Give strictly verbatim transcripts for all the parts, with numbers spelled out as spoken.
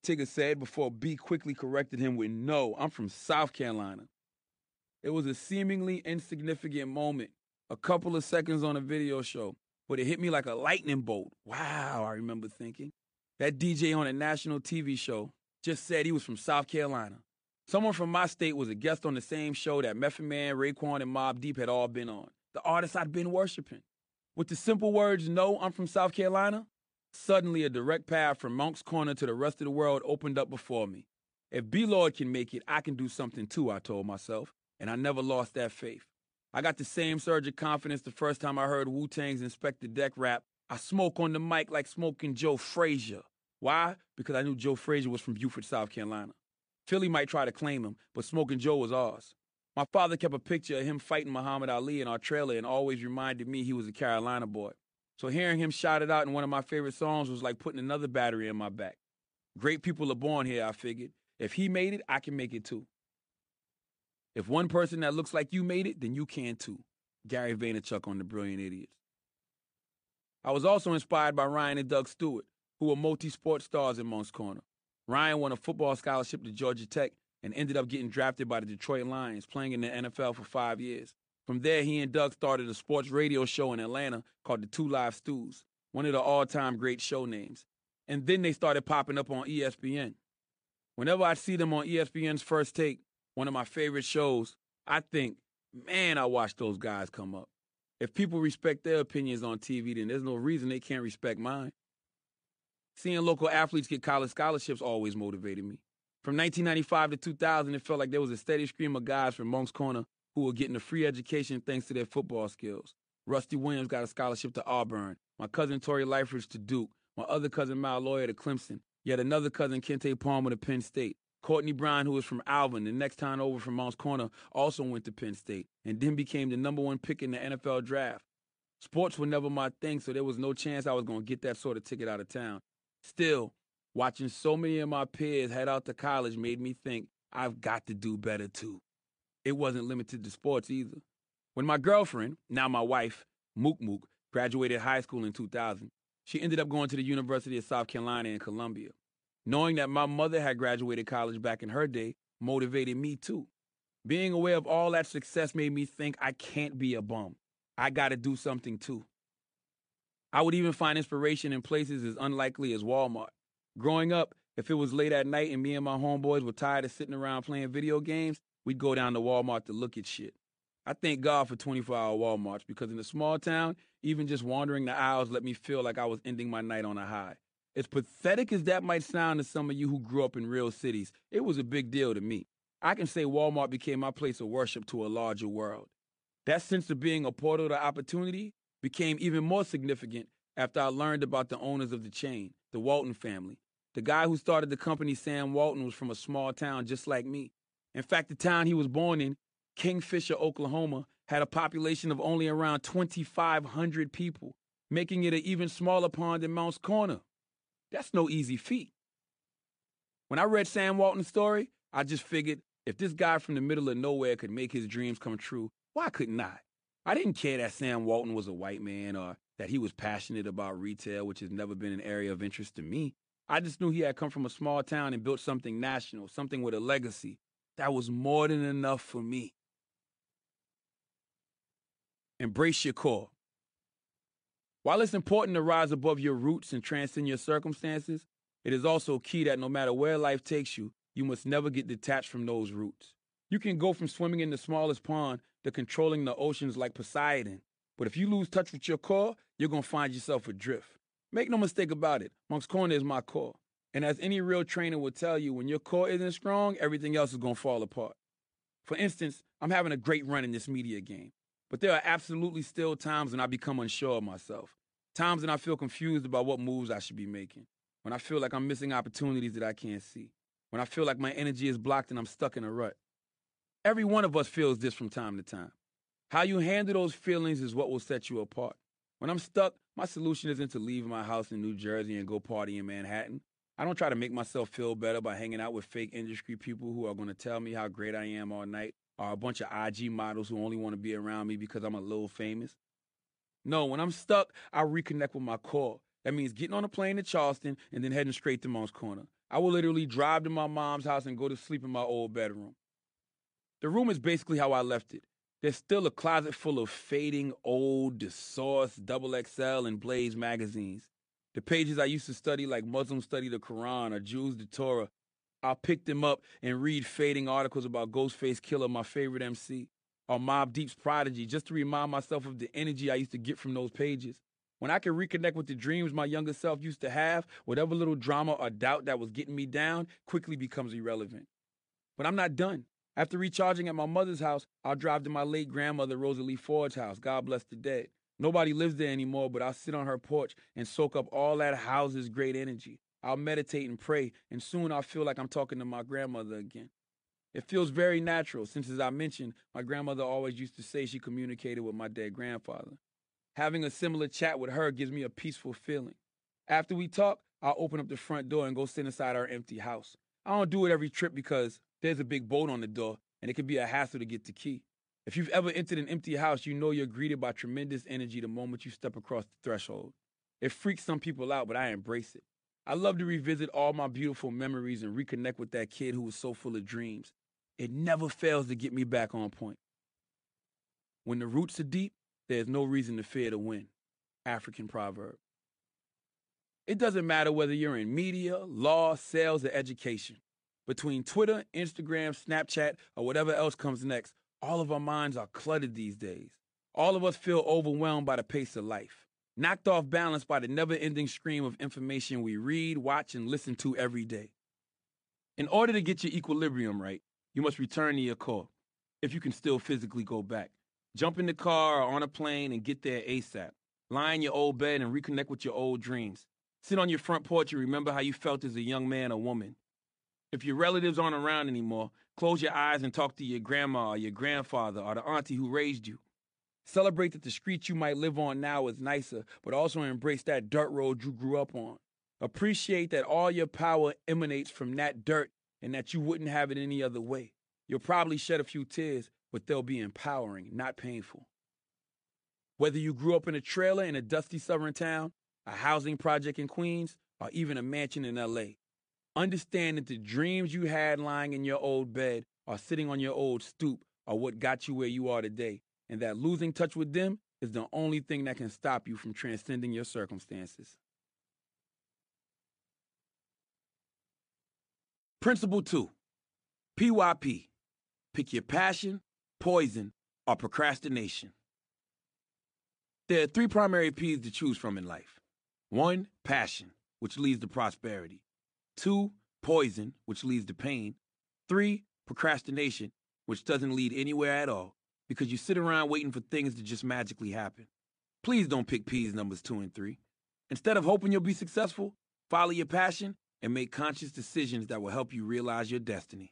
Tigger said before B quickly corrected him with, "No, I'm from South Carolina." It was a seemingly insignificant moment, a couple of seconds on a video show, but it hit me like a lightning bolt. Wow, I remember thinking. That D J on a national T V show just said he was from South Carolina. Someone from my state was a guest on the same show that Method Man, Raekwon, and Mobb Deep had all been on, the artists I'd been worshiping. With the simple words, "No, I'm from South Carolina," suddenly a direct path from Moncks Corner to the rest of the world opened up before me. If B-Lord can make it, I can do something too, I told myself, and I never lost that faith. I got the same surge of confidence the first time I heard Wu-Tang's Inspector Deck rap. I smoke on the mic like smoking Joe Frazier. Why? Because I knew Joe Frazier was from Beaufort, South Carolina. Philly might try to claim him, but Smoking Joe was ours. My father kept a picture of him fighting Muhammad Ali in our trailer and always reminded me he was a Carolina boy. So hearing him shout it out in one of my favorite songs was like putting another battery in my back. Great people are born here, I figured. If he made it, I can make it too. If one person that looks like you made it, then you can too. Gary Vaynerchuk on The Brilliant Idiots. I was also inspired by Ryan and Doug Stewart, who were multi-sport stars in Moncks Corner. Ryan won a football scholarship to Georgia Tech and ended up getting drafted by the Detroit Lions, playing in the N F L for five years. From there, he and Doug started a sports radio show in Atlanta called the Two Live Stews, one of the all-time great show names. And then they started popping up on E S P N. Whenever I see them on E S P N's First Take, one of my favorite shows, I think, man, I watch those guys come up. If people respect their opinions on T V, then there's no reason they can't respect mine. Seeing local athletes get college scholarships always motivated me. From nineteen ninety-five to two thousand, it felt like there was a steady stream of guys from Moncks Corner who were getting a free education thanks to their football skills. Rusty Williams got a scholarship to Auburn, my cousin Tory Lightfoot to Duke, my other cousin Mal Lawyer to Clemson, yet another cousin Kente Palmer to Penn State. Courtney Brown, who was from Alvin, the next town over from Moncks Corner, also went to Penn State and then became the number one pick in the N F L draft. Sports were never my thing, so there was no chance I was going to get that sort of ticket out of town. Still, watching so many of my peers head out to college made me think I've got to do better too. It wasn't limited to sports either. When my girlfriend, now my wife, Mook Mook, graduated high school in two thousand, she ended up going to the University of South Carolina in Columbia. Knowing that my mother had graduated college back in her day motivated me too. Being aware of all that success made me think I can't be a bum. I got to do something too. I would even find inspiration in places as unlikely as Walmart. Growing up, if it was late at night and me and my homeboys were tired of sitting around playing video games, we'd go down to Walmart to look at shit. I thank God for twenty-four hour Walmarts because in a small town, even just wandering the aisles let me feel like I was ending my night on a high. As pathetic as that might sound to some of you who grew up in real cities, it was a big deal to me. I can say Walmart became my place of worship to a larger world. That sense of being a portal to opportunity became even more significant after I learned about the owners of the chain, the Walton family. The guy who started the company, Sam Walton, was from a small town just like me. In fact, the town he was born in, Kingfisher, Oklahoma, had a population of only around twenty-five hundred people, making it an even smaller pond than Moncks Corner. That's no easy feat. When I read Sam Walton's story, I just figured if this guy from the middle of nowhere could make his dreams come true, why couldn't I? I didn't care that Sam Walton was a white man or that he was passionate about retail, which has never been an area of interest to me. I just knew he had come from a small town and built something national, something with a legacy. That was more than enough for me. Embrace your core. While it's important to rise above your roots and transcend your circumstances, it is also key that no matter where life takes you, you must never get detached from those roots. You can go from swimming in the smallest pond to controlling the oceans like Poseidon, but if you lose touch with your core, you're going to find yourself adrift. Make no mistake about it, Moncks Corner is my core. And as any real trainer will tell you, when your core isn't strong, everything else is going to fall apart. For instance, I'm having a great run in this media game. But there are absolutely still times when I become unsure of myself. Times when I feel confused about what moves I should be making. When I feel like I'm missing opportunities that I can't see. When I feel like my energy is blocked and I'm stuck in a rut. Every one of us feels this from time to time. How you handle those feelings is what will set you apart. When I'm stuck, my solution isn't to leave my house in New Jersey and go party in Manhattan. I don't try to make myself feel better by hanging out with fake industry people who are going to tell me how great I am all night, or a bunch of I G models who only want to be around me because I'm a little famous. No, when I'm stuck, I reconnect with my core. That means getting on a plane to Charleston and then heading straight to Moncks Corner. I will literally drive to my mom's house and go to sleep in my old bedroom. The room is basically how I left it. There's still a closet full of fading old The Source, Double X L, and Blaze magazines. The pages I used to study like Muslims study the Quran or Jews the Torah, I'll pick them up and read fading articles about Ghostface Killah, my favorite M C, or Mobb Deep's Prodigy, just to remind myself of the energy I used to get from those pages. When I can reconnect with the dreams my younger self used to have, whatever little drama or doubt that was getting me down quickly becomes irrelevant. But I'm not done. After recharging at my mother's house, I'll drive to my late grandmother Rosalie Ford's house, God bless the dead. Nobody lives there anymore, but I'll sit on her porch and soak up all that house's great energy. I'll meditate and pray, and soon I'll feel like I'm talking to my grandmother again. It feels very natural, since, as I mentioned, my grandmother always used to say she communicated with my dead grandfather. Having a similar chat with her gives me a peaceful feeling. After we talk, I'll open up the front door and go sit inside our empty house. I don't do it every trip because there's a big bolt on the door, and it can be a hassle to get the key. If you've ever entered an empty house, you know you're greeted by tremendous energy the moment you step across the threshold. It freaks some people out, but I embrace it. I love to revisit all my beautiful memories and reconnect with that kid who was so full of dreams. It never fails to get me back on point. When the roots are deep, there's no reason to fear the wind. African proverb. It doesn't matter whether you're in media, law, sales, or education. Between Twitter, Instagram, Snapchat, or whatever else comes next, all of our minds are cluttered these days. All of us feel overwhelmed by the pace of life, knocked off balance by the never-ending stream of information we read, watch, and listen to every day. In order to get your equilibrium right, you must return to your core, if you can still physically go back. Jump in the car or on a plane and get there ASAP. Lie in your old bed and reconnect with your old dreams. Sit on your front porch and remember how you felt as a young man or woman. If your relatives aren't around anymore, close your eyes and talk to your grandma or your grandfather or the auntie who raised you. Celebrate that the street you might live on now is nicer, but also embrace that dirt road you grew up on. Appreciate that all your power emanates from that dirt and that you wouldn't have it any other way. You'll probably shed a few tears, but they'll be empowering, not painful. Whether you grew up in a trailer in a dusty southern town, a housing project in Queens, or even a mansion in L A, understand that the dreams you had lying in your old bed or sitting on your old stoop are what got you where you are today, and that losing touch with them is the only thing that can stop you from transcending your circumstances. Principle two, P Y P. Pick your passion, poison, or procrastination. There are three primary P's to choose from in life. One, passion, which leads to prosperity. Two, poison, which leads to pain. Three, procrastination, which doesn't lead anywhere at all because you sit around waiting for things to just magically happen. Please don't pick P's numbers two and three. Instead of hoping you'll be successful, follow your passion and make conscious decisions that will help you realize your destiny.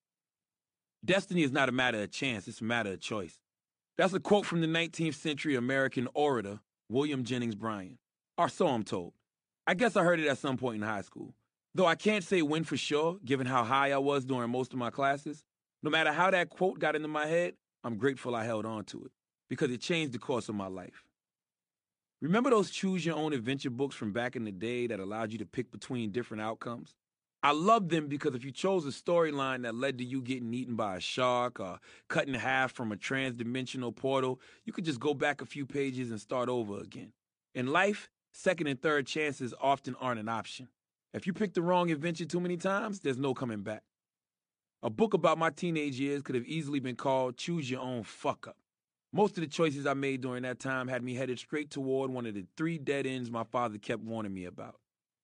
Destiny is not a matter of chance, it's a matter of choice. That's a quote from the nineteenth century American orator, William Jennings Bryan. Or so I'm told. I guess I heard it at some point in high school. Though I can't say when for sure, given how high I was during most of my classes, no matter how that quote got into my head, I'm grateful I held on to it, because it changed the course of my life. Remember those choose-your-own-adventure books from back in the day that allowed you to pick between different outcomes? I loved them because if you chose a storyline that led to you getting eaten by a shark or cut in half from a trans-dimensional portal, you could just go back a few pages and start over again. In life, second and third chances often aren't an option. If you pick the wrong adventure too many times, there's no coming back. A book about my teenage years could have easily been called Choose Your Own Fuck Up. Most of the choices I made during that time had me headed straight toward one of the three dead ends my father kept warning me about.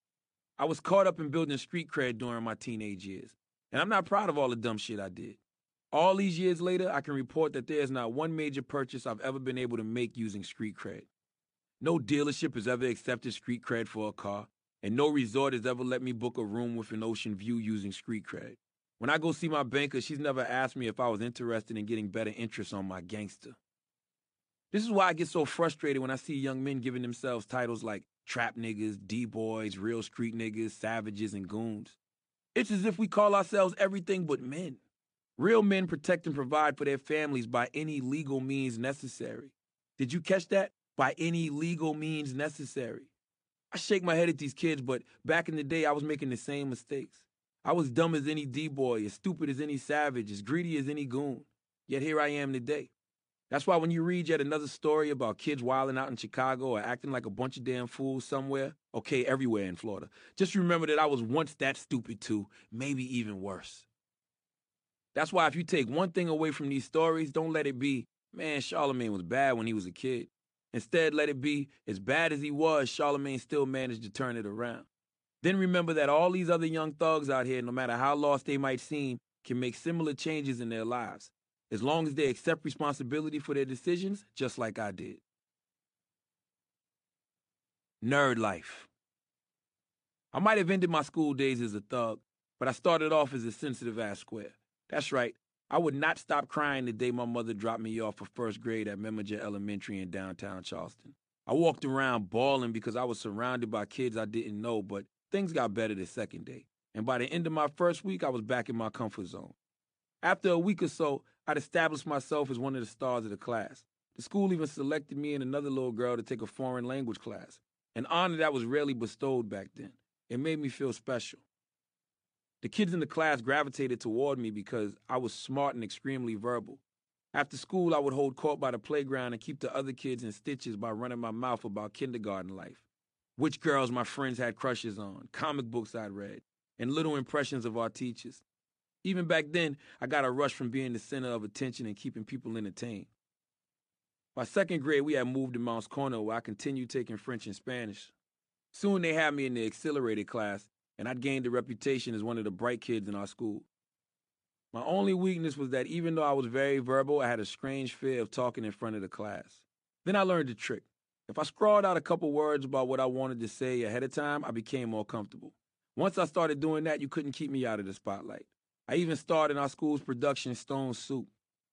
I was caught up in building street cred during my teenage years, and I'm not proud of all the dumb shit I did. All these years later, I can report that there is not one major purchase I've ever been able to make using street cred. No dealership has ever accepted street cred for a car, and no resort has ever let me book a room with an ocean view using street cred. When I go see my banker, she's never asked me if I was interested in getting better interest on my gangster. This is why I get so frustrated when I see young men giving themselves titles like trap niggas, D-boys, real street niggas, savages, and goons. It's as if we call ourselves everything but men. Real men protect and provide for their families by any legal means necessary. Did you catch that? By any legal means necessary. I shake my head at these kids, but back in the day, I was making the same mistakes. I was dumb as any D-boy, as stupid as any savage, as greedy as any goon. Yet here I am today. That's why when you read yet another story about kids wilding out in Chicago or acting like a bunch of damn fools somewhere, okay, everywhere in Florida, just remember that I was once that stupid too, maybe even worse. That's why if you take one thing away from these stories, don't let it be, man, Charlemagne was bad when he was a kid. Instead, let it be, as bad as he was, Charlemagne still managed to turn it around. Then remember that all these other young thugs out here, no matter how lost they might seem, can make similar changes in their lives, as long as they accept responsibility for their decisions, just like I did. Nerd life. I might have ended my school days as a thug, but I started off as a sensitive-ass square. That's right. I would not stop crying the day my mother dropped me off for first grade at Memaja Elementary in downtown Charleston. I walked around bawling because I was surrounded by kids I didn't know, but things got better the second day. And by the end of my first week, I was back in my comfort zone. After a week or so, I'd established myself as one of the stars of the class. The school even selected me and another little girl to take a foreign language class, an honor that was rarely bestowed back then. It made me feel special. The kids in the class gravitated toward me because I was smart and extremely verbal. After school, I would hold court by the playground and keep the other kids in stitches by running my mouth about kindergarten life, which girls my friends had crushes on, comic books I'd read, and little impressions of our teachers. Even back then, I got a rush from being the center of attention and keeping people entertained. By second grade, we had moved to Mounts Corner, where I continued taking French and Spanish. Soon they had me in the accelerated class, and I'd gained a reputation as one of the bright kids in our school. My only weakness was that even though I was very verbal, I had a strange fear of talking in front of the class. Then I learned the trick. If I scrawled out a couple words about what I wanted to say ahead of time, I became more comfortable. Once I started doing that, you couldn't keep me out of the spotlight. I even starred in our school's production, Stone Soup.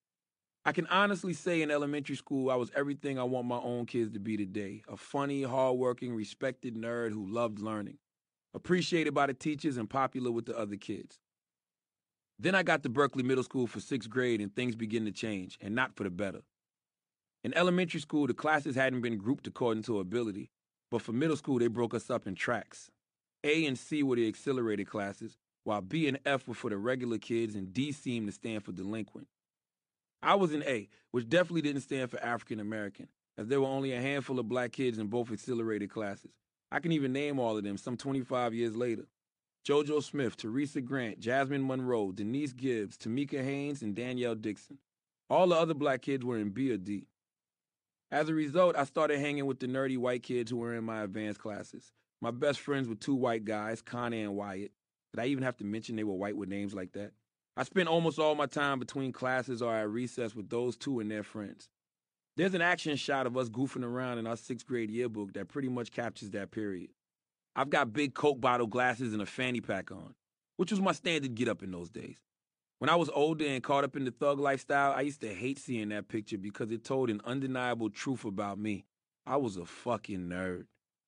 I can honestly say in elementary school, I was everything I want my own kids to be today. A funny, hardworking, respected nerd who loved learning, appreciated by the teachers and popular with the other kids. Then I got to Berkeley Middle School for sixth grade and things began to change, and not for the better. In elementary school, the classes hadn't been grouped according to ability, but for middle school, they broke us up in tracks. A and C were the accelerated classes, while B and F were for the regular kids and D seemed to stand for delinquent. I was in A, which definitely didn't stand for African American, as there were only a handful of black kids in both accelerated classes. I can even name all of them some twenty-five years later. JoJo Smith, Teresa Grant, Jasmine Monroe, Denise Gibbs, Tamika Haynes, and Danielle Dixon. All the other black kids were in B or D. As a result, I started hanging with the nerdy white kids who were in my advanced classes. My best friends were two white guys, Connor and Wyatt. Did I even have to mention they were white with names like that? I spent almost all my time between classes or at recess with those two and their friends. There's an action shot of us goofing around in our sixth grade yearbook that pretty much captures that period. I've got big Coke bottle glasses and a fanny pack on, which was my standard get-up in those days. When I was older and caught up in the thug lifestyle, I used to hate seeing that picture because it told an undeniable truth about me. I was a fucking nerd.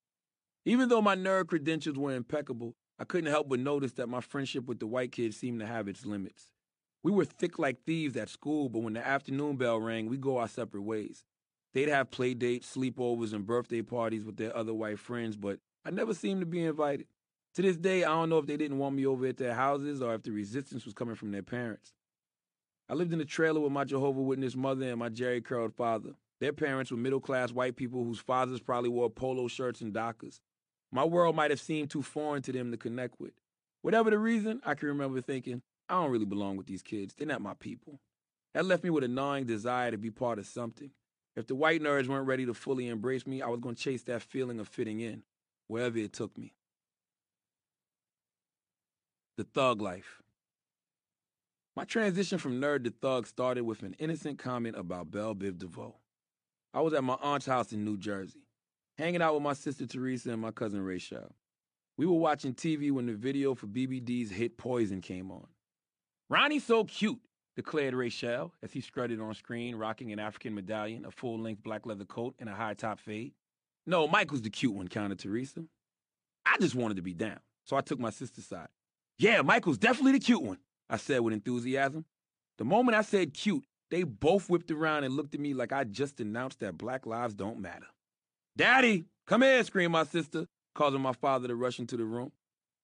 Even though my nerd credentials were impeccable, I couldn't help but notice that my friendship with the white kids seemed to have its limits. We were thick like thieves at school, but when the afternoon bell rang, we'd go our separate ways. They'd have play dates, sleepovers, and birthday parties with their other white friends, but I never seemed to be invited. To this day, I don't know if they didn't want me over at their houses or if the resistance was coming from their parents. I lived in a trailer with my Jehovah's Witness mother and my Jerry curled father. Their parents were middle-class white people whose fathers probably wore polo shirts and Dockers. My world might have seemed too foreign to them to connect with. Whatever the reason, I can remember thinking, I don't really belong with these kids. They're not my people. That left me with a gnawing desire to be part of something. If the white nerds weren't ready to fully embrace me, I was going to chase that feeling of fitting in, wherever it took me. The thug life. My transition from nerd to thug started with an innocent comment about Belle Biv DeVoe. I was at my aunt's house in New Jersey, hanging out with my sister Teresa and my cousin Rachel. We were watching T V when the video for B B D's hit Poison came on. "Ronnie's so cute," declared Rachel as he strutted on screen, rocking an African medallion, a full-length black leather coat, and a high-top fade. "No, Mike was the cute one," countered Teresa. I just wanted to be down, so I took my sister's side. "Yeah, Michael's definitely the cute one," I said with enthusiasm. The moment I said cute, they both whipped around and looked at me like I just announced that black lives don't matter. "Daddy, come here," screamed my sister, causing my father to rush into the room.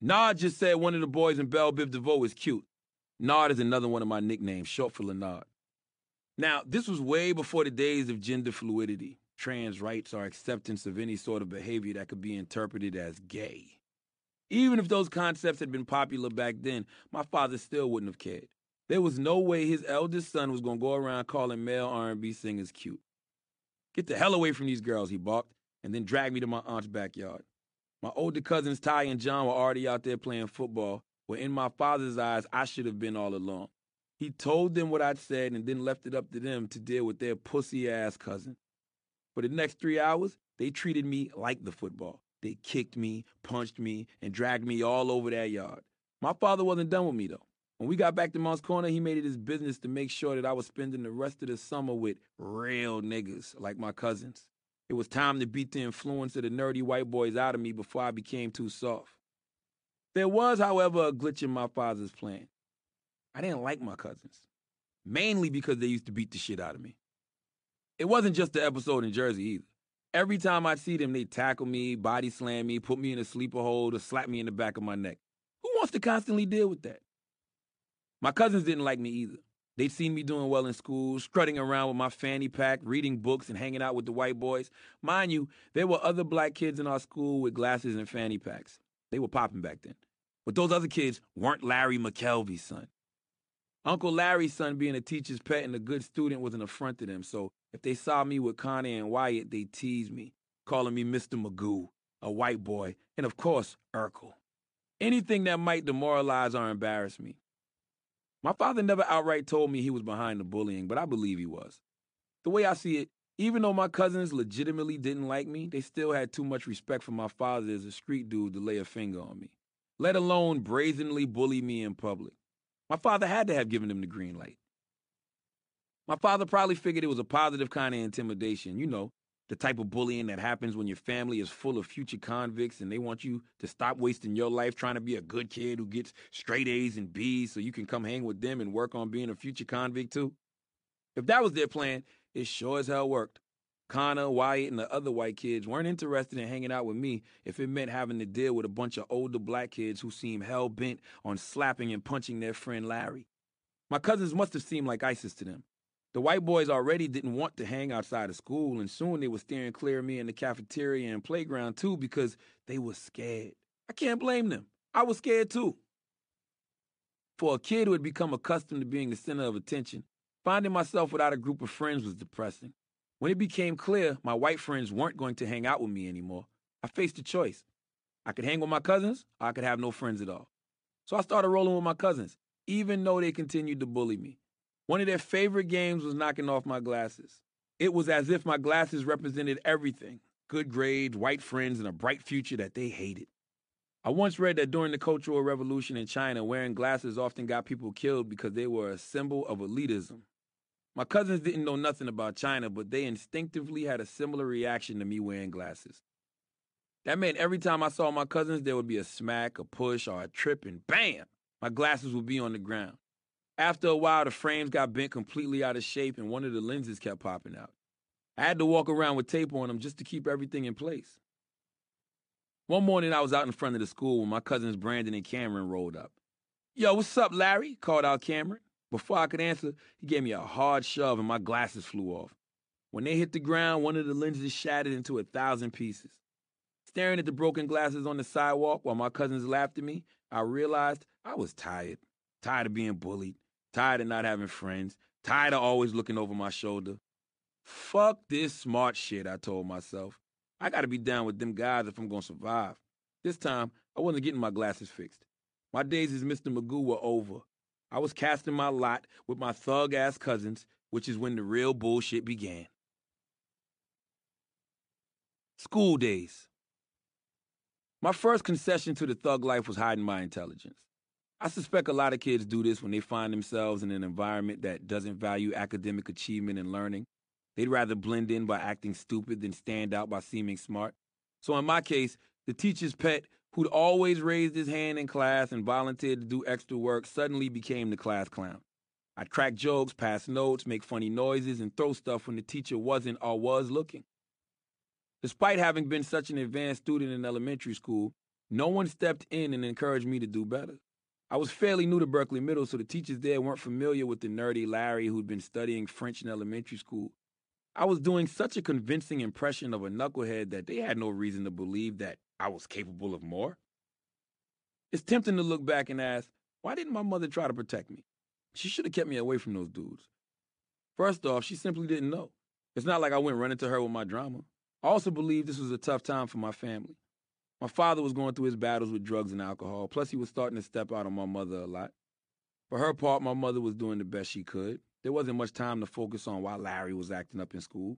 Nard just said one of the boys in Belle Biv DeVoe is cute. Nard is another one of my nicknames, short for Leonard. Now, this was way before the days of gender fluidity, trans rights, or acceptance of any sort of behavior that could be interpreted as gay. Even if those concepts had been popular back then, my father still wouldn't have cared. There was no way his eldest son was going to go around calling male R and B singers cute. Get the hell away from these girls, he barked, and then dragged me to my aunt's backyard. My older cousins Ty and John were already out there playing football, where in my father's eyes, I should have been all along. He told them what I'd said and then left it up to them to deal with their pussy-ass cousin. For the next three hours, they treated me like the football. They kicked me, punched me, and dragged me all over that yard. My father wasn't done with me, though. When we got back to Moncks Corner, he made it his business to make sure that I was spending the rest of the summer with real niggas like my cousins. It was time to beat the influence of the nerdy white boys out of me before I became too soft. There was, however, a glitch in my father's plan. I didn't like my cousins, mainly because they used to beat the shit out of me. It wasn't just the episode in Jersey either. Every time I'd see them, they'd tackle me, body slam me, put me in a sleeper hold, or slap me in the back of my neck. Who wants to constantly deal with that? My cousins didn't like me either. They'd seen me doing well in school, strutting around with my fanny pack, reading books, and hanging out with the white boys. Mind you, there were other black kids in our school with glasses and fanny packs. They were popping back then. But those other kids weren't Larry McKelvey's son. Uncle Larry's son being a teacher's pet and a good student was an affront to them, so if they saw me with Connor and Wyatt, they teased me, calling me Mister Magoo, a white boy, and of course, Urkel. Anything that might demoralize or embarrass me. My father never outright told me he was behind the bullying, but I believe he was. The way I see it, even though my cousins legitimately didn't like me, they still had too much respect for my father as a street dude to lay a finger on me, let alone brazenly bully me in public. My father had to have given them the green light. My father probably figured it was a positive kind of intimidation, you know, the type of bullying that happens when your family is full of future convicts and they want you to stop wasting your life trying to be a good kid who gets straight A's and B's so you can come hang with them and work on being a future convict too. If that was their plan, it sure as hell worked. Connor, Wyatt, and the other white kids weren't interested in hanging out with me if it meant having to deal with a bunch of older black kids who seemed hell-bent on slapping and punching their friend Larry. My cousins must have seemed like ISIS to them. The white boys already didn't want to hang outside of school, and soon they were steering clear of me in the cafeteria and playground too because they were scared. I can't blame them. I was scared too. For a kid who had become accustomed to being the center of attention, finding myself without a group of friends was depressing. When it became clear my white friends weren't going to hang out with me anymore, I faced a choice. I could hang with my cousins, or I could have no friends at all. So I started rolling with my cousins, even though they continued to bully me. One of their favorite games was knocking off my glasses. It was as if my glasses represented everything, good grades, white friends, and a bright future that they hated. I once read that during the Cultural Revolution in China, wearing glasses often got people killed because they were a symbol of elitism. My cousins didn't know nothing about China, but they instinctively had a similar reaction to me wearing glasses. That meant every time I saw my cousins, there would be a smack, a push, or a trip, and bam, my glasses would be on the ground. After a while, the frames got bent completely out of shape, and one of the lenses kept popping out. I had to walk around with tape on them just to keep everything in place. One morning, I was out in front of the school when my cousins Brandon and Cameron rolled up. "Yo, what's up, Larry?" called out Cameron. Before I could answer, he gave me a hard shove and my glasses flew off. When they hit the ground, one of the lenses shattered into a thousand pieces. Staring at the broken glasses on the sidewalk while my cousins laughed at me, I realized I was tired. Tired of being bullied. Tired of not having friends. Tired of always looking over my shoulder. Fuck this smart shit, I told myself. I gotta be down with them guys if I'm gonna survive. This time, I wasn't getting my glasses fixed. My days as Mister Magoo were over. I was casting my lot with my thug-ass cousins, which is when the real bullshit began. School days. My first concession to the thug life was hiding my intelligence. I suspect a lot of kids do this when they find themselves in an environment that doesn't value academic achievement and learning. They'd rather blend in by acting stupid than stand out by seeming smart. So in my case, the teacher's pet, who'd always raised his hand in class and volunteered to do extra work, suddenly became the class clown. I'd crack jokes, pass notes, make funny noises, and throw stuff when the teacher wasn't or was looking. Despite having been such an advanced student in elementary school, No one stepped in and encouraged me to do better. I was fairly new to Berkeley Middle, so the teachers there weren't familiar with the nerdy Larry who'd been studying French in elementary school. I was doing such a convincing impression of a knucklehead that they had no reason to believe that I was capable of more. It's tempting to look back and ask, why didn't my mother try to protect me? She should have kept me away from those dudes. First off, she simply didn't know. It's not like I went running to her with my drama. I also believe this was a tough time for my family. My father was going through his battles with drugs and alcohol, plus he was starting to step out on my mother a lot. For her part, my mother was doing the best she could. There wasn't much time to focus on why Larry was acting up in school.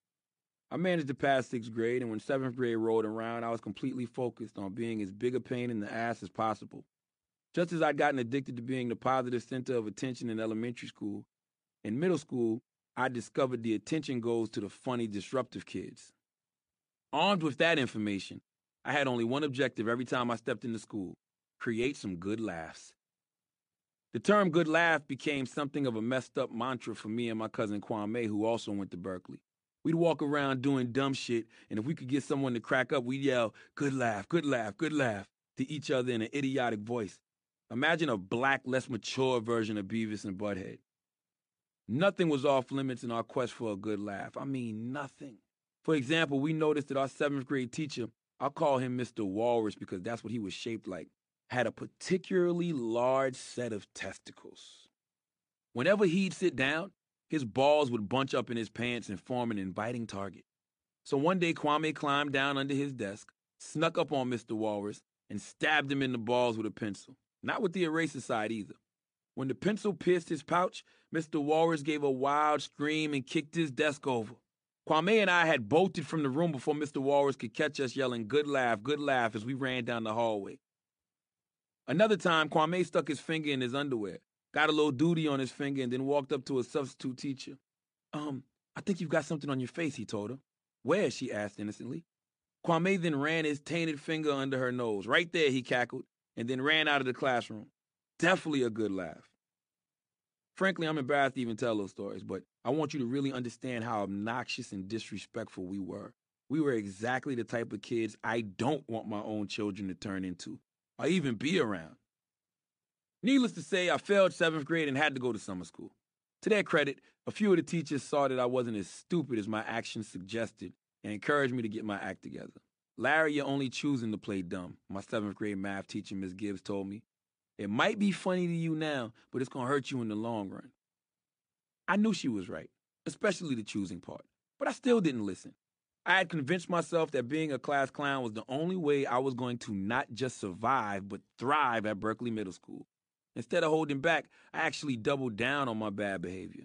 I managed to pass sixth grade, and when seventh grade rolled around, I was completely focused on being as big a pain in the ass as possible. Just as I'd gotten addicted to being the positive center of attention in elementary school, in middle school, I discovered the attention goes to the funny, disruptive kids. Armed with that information, I had only one objective every time I stepped into school: create some good laughs. The term good laugh became something of a messed up mantra for me and my cousin Kwame, who also went to Berkeley. We'd walk around doing dumb shit, and if we could get someone to crack up, we'd yell, good laugh, good laugh, good laugh, to each other in an idiotic voice. Imagine a black, less mature version of Beavis and Butthead. Nothing was off limits in our quest for a good laugh. I mean, nothing. For example, we noticed that our seventh grade teacher, I'll call him Mister Walrus because that's what he was shaped like, had a particularly large set of testicles. Whenever he'd sit down, his balls would bunch up in his pants and form an inviting target. So one day, Kwame climbed down under his desk, snuck up on Mister Walrus, and stabbed him in the balls with a pencil. Not with the eraser side either. When the pencil pierced his pouch, Mister Walrus gave a wild scream and kicked his desk over. Kwame and I had bolted from the room before Mister Walrus could catch us yelling, good laugh, good laugh, as we ran down the hallway. Another time, Kwame stuck his finger in his underwear, got a little duty on his finger, and then walked up to a substitute teacher. Um, I think you've got something on your face, he told her. Where? She asked innocently. Kwame then ran his tainted finger under her nose. Right there, he cackled, and then ran out of the classroom. Definitely a good laugh. Frankly, I'm embarrassed to even tell those stories, but I want you to really understand how obnoxious and disrespectful we were. We were exactly the type of kids I don't want my own children to turn into, or even be around. Needless to say, I failed seventh grade and had to go to summer school. To their credit, a few of the teachers saw that I wasn't as stupid as my actions suggested and encouraged me to get my act together. Larry, you're only choosing to play dumb, my seventh grade math teacher, Miss Gibbs, told me. It might be funny to you now, but it's going to hurt you in the long run. I knew she was right, especially the choosing part, but I still didn't listen. I had convinced myself that being a class clown was the only way I was going to not just survive, but thrive at Berkeley Middle School. Instead of holding back, I actually doubled down on my bad behavior.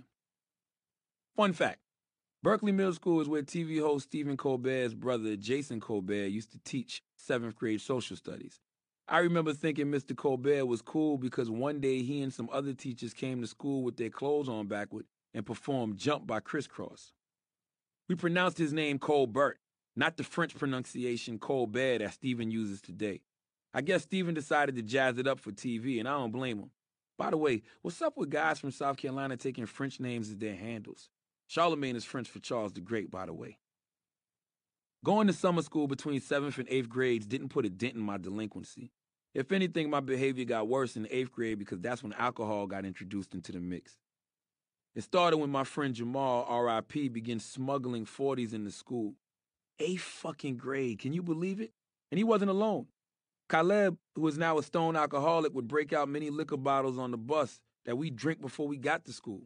Fun fact, Berkeley Middle School is where T V host Stephen Colbert's brother, Jason Colbert, used to teach seventh grade social studies. I remember thinking Mister Colbert was cool because one day he and some other teachers came to school with their clothes on backward and performed Jump by Crisscross. We pronounced his name Colbert, not the French pronunciation Colbert that Stephen uses today. I guess Stephen decided to jazz it up for T V, and I don't blame him. By the way, what's up with guys from South Carolina taking French names as their handles? Charlemagne is French for Charles the Great, by the way. Going to summer school between seventh and eighth grades didn't put a dent in my delinquency. If anything, my behavior got worse in eighth grade because that's when alcohol got introduced into the mix. It started when my friend Jamal, R I P, began smuggling forties into school. Eighth fucking grade, can you believe it? And he wasn't alone. Caleb, who is now a stone alcoholic, would break out many liquor bottles on the bus that we'd drink before we got to school.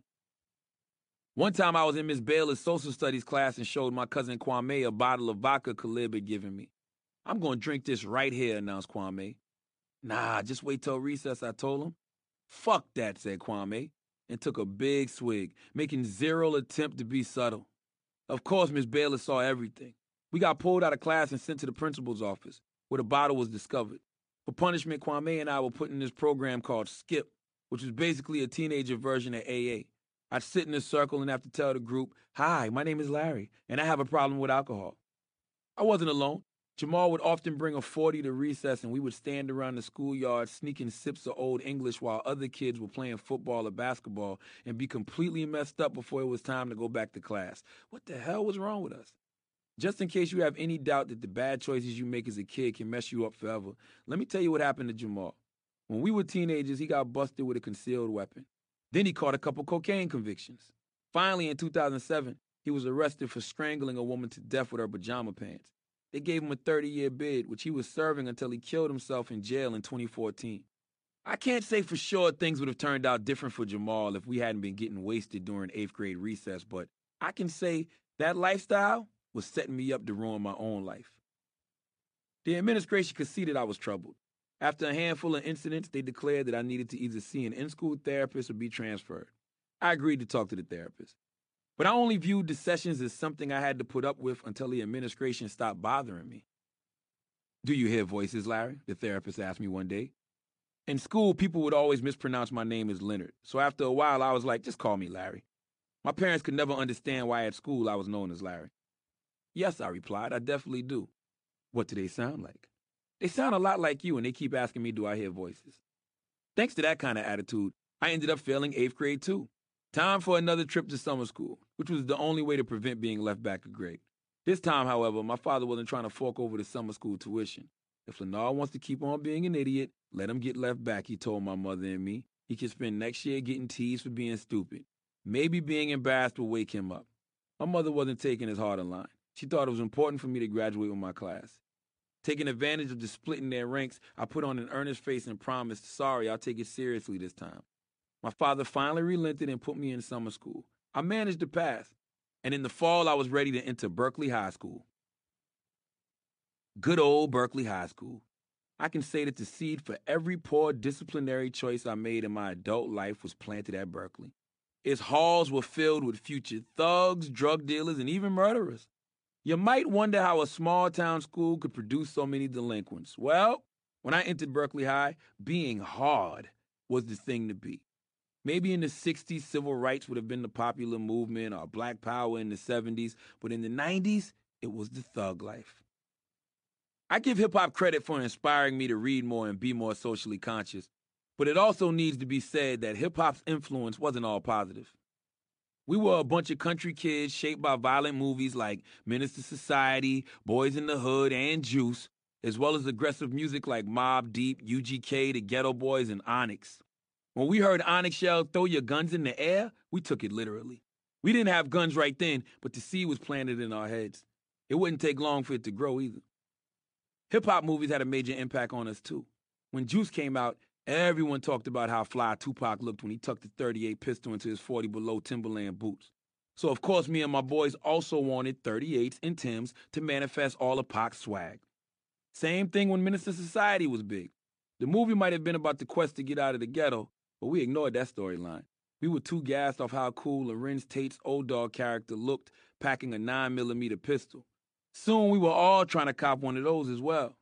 One time I was in Miss Baylor's social studies class and showed my cousin Kwame a bottle of vodka Caleb had given me. I'm going to drink this right here, announced Kwame. Nah, just wait till recess, I told him. Fuck that, said Kwame, and took a big swig, making zero attempt to be subtle. Of course, Miss Baylor saw everything. We got pulled out of class and sent to the principal's office, where the bottle was discovered. For punishment, Kwame and I were put in this program called SKIP, which was basically a teenager version of A A. I'd sit in a circle and have to tell the group, hi, my name is Larry, and I have a problem with alcohol. I wasn't alone. Jamal would often bring a forty to recess, and we would stand around the schoolyard sneaking sips of Old English while other kids were playing football or basketball and be completely messed up before it was time to go back to class. What the hell was wrong with us? Just in case you have any doubt that the bad choices you make as a kid can mess you up forever, let me tell you what happened to Jamal. When we were teenagers, he got busted with a concealed weapon. Then he caught a couple cocaine convictions. Finally, in two thousand seven, he was arrested for strangling a woman to death with her pajama pants. They gave him a thirty-year bid, which he was serving until he killed himself in jail in twenty fourteen. I can't say for sure things would have turned out different for Jamal if we hadn't been getting wasted during eighth grade recess, but I can say that lifestyle was setting me up to ruin my own life. The administration conceded I was troubled. After a handful of incidents, they declared that I needed to either see an in-school therapist or be transferred. I agreed to talk to the therapist. But I only viewed the sessions as something I had to put up with until the administration stopped bothering me. "Do you hear voices, Larry?" the therapist asked me one day. In school, people would always mispronounce my name as Leonard, so after a while I was like, just call me Larry. My parents could never understand why at school I was known as Larry. "Yes," I replied, "I definitely do." "What do they sound like?" "They sound a lot like you, and they keep asking me, do I hear voices?" Thanks to that kind of attitude, I ended up failing eighth grade too. Time for another trip to summer school, which was the only way to prevent being left back a grade. This time, however, my father wasn't trying to fork over the summer school tuition. If Lenard wants to keep on being an idiot, let him get left back, he told my mother and me. He could spend next year getting teased for being stupid. Maybe being embarrassed will wake him up. My mother wasn't taking his heart in line. She thought it was important for me to graduate with my class. Taking advantage of the split in their ranks, I put on an earnest face and promised, sorry, I'll take it seriously this time. My father finally relented and put me in summer school. I managed to pass, and in the fall I was ready to enter Berkeley High School. Good old Berkeley High School. I can say that the seed for every poor disciplinary choice I made in my adult life was planted at Berkeley. Its halls were filled with future thugs, drug dealers, and even murderers. You might wonder how a small-town school could produce so many delinquents. Well, when I entered Berkeley High, being hard was the thing to be. Maybe in the sixties, civil rights would have been the popular movement, or Black Power in the seventies, but in the nineties, it was the thug life. I give hip-hop credit for inspiring me to read more and be more socially conscious, but it also needs to be said that hip-hop's influence wasn't all positive. We were a bunch of country kids shaped by violent movies like Menace to Society, Boys in the Hood, and Juice, as well as aggressive music like Mobb Deep, U G K, the Ghetto Boys, and Onyx. When we heard Onyx yell, "Throw your guns in the air," we took it literally. We didn't have guns right then, but the seed was planted in our heads. It wouldn't take long for it to grow either. Hip-hop movies had a major impact on us, too. When Juice came out, everyone talked about how fly Tupac looked when he tucked the thirty-eight pistol into his forty below Timberland boots. So, of course, me and my boys also wanted thirty-eights and Timbs to manifest all of Pac's swag. Same thing when Menace to Society was big. The movie might have been about the quest to get out of the ghetto, but we ignored that storyline. We were too gassed off how cool Lorenz Tate's Old Dog character looked, packing a nine millimeter pistol. Soon we were all trying to cop one of those as well.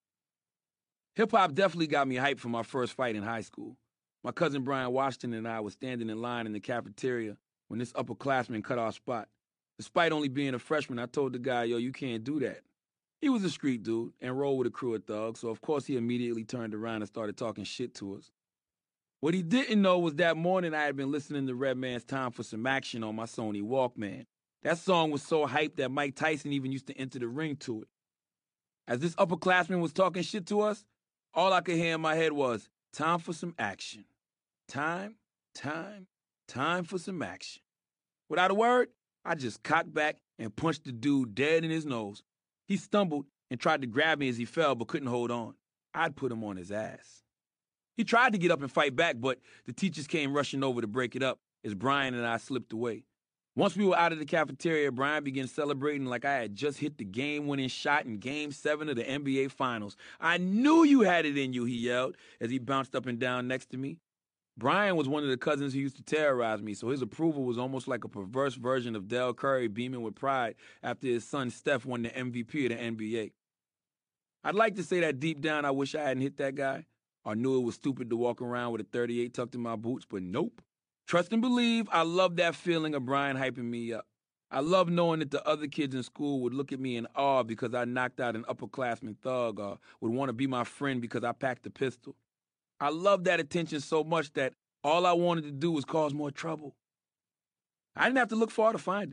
Hip-hop definitely got me hyped for my first fight in high school. My cousin Brian Washington and I were standing in line in the cafeteria when this upperclassman cut our spot. Despite only being a freshman, I told the guy, yo, you can't do that. He was a street dude and rolled with a crew of thugs, so of course he immediately turned around and started talking shit to us. What he didn't know was that morning I had been listening to Redman's Time for Some Action on my Sony Walkman. That song was so hyped that Mike Tyson even used to enter the ring to it. As this upperclassman was talking shit to us, all I could hear in my head was, time for some action. Time, time, time for some action. Without a word, I just cocked back and punched the dude dead in his nose. He stumbled and tried to grab me as he fell but couldn't hold on. I'd put him on his ass. He tried to get up and fight back, but the teachers came rushing over to break it up as Brian and I slipped away. Once we were out of the cafeteria, Brian began celebrating like I had just hit the game-winning shot in Game seven of the N B A Finals. "I knew you had it in you," he yelled as he bounced up and down next to me. Brian was one of the cousins who used to terrorize me, so his approval was almost like a perverse version of Del Curry beaming with pride after his son Steph won the M V P of the N B A. I'd like to say that deep down I wish I hadn't hit that guy, or knew it was stupid to walk around with a thirty-eight tucked in my boots, but nope. Trust and believe, I love that feeling of Brian hyping me up. I love knowing that the other kids in school would look at me in awe because I knocked out an upperclassman thug, or would want to be my friend because I packed a pistol. I love that attention so much that all I wanted to do was cause more trouble. I didn't have to look far to find it.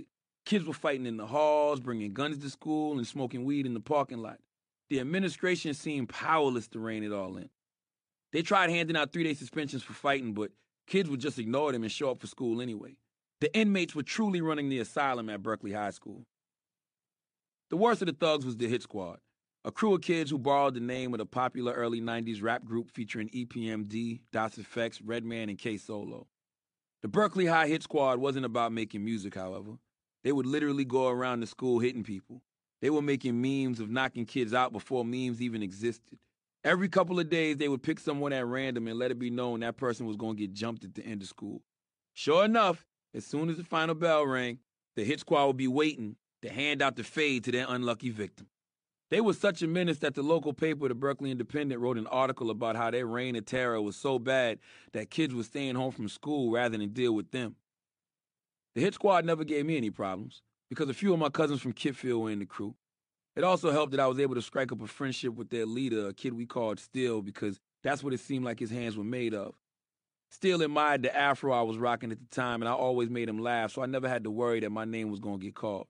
Kids were fighting in the halls, bringing guns to school, and smoking weed in the parking lot. The administration seemed powerless to rein it all in. They tried handing out three-day suspensions for fighting, but kids would just ignore them and show up for school anyway. The inmates were truly running the asylum at Berkeley High School. The worst of the thugs was the Hit Squad, a crew of kids who borrowed the name of the popular early nineties rap group featuring E P M D, Das E F X, Redman, and K-Solo. The Berkeley High Hit Squad wasn't about making music, however. They would literally go around the school hitting people. They were making memes of knocking kids out before memes even existed. Every couple of days, they would pick someone at random and let it be known that person was going to get jumped at the end of school. Sure enough, as soon as the final bell rang, the Hit Squad would be waiting to hand out the fade to their unlucky victim. They were such a menace that the local paper, the Berkeley Independent, wrote an article about how their reign of terror was so bad that kids were staying home from school rather than deal with them. The Hit Squad never gave me any problems because a few of my cousins from Kitfield were in the crew. It also helped that I was able to strike up a friendship with their leader, a kid we called Steel, because that's what it seemed like his hands were made of. Steel admired the afro I was rocking at the time, and I always made him laugh, so I never had to worry that my name was going to get called.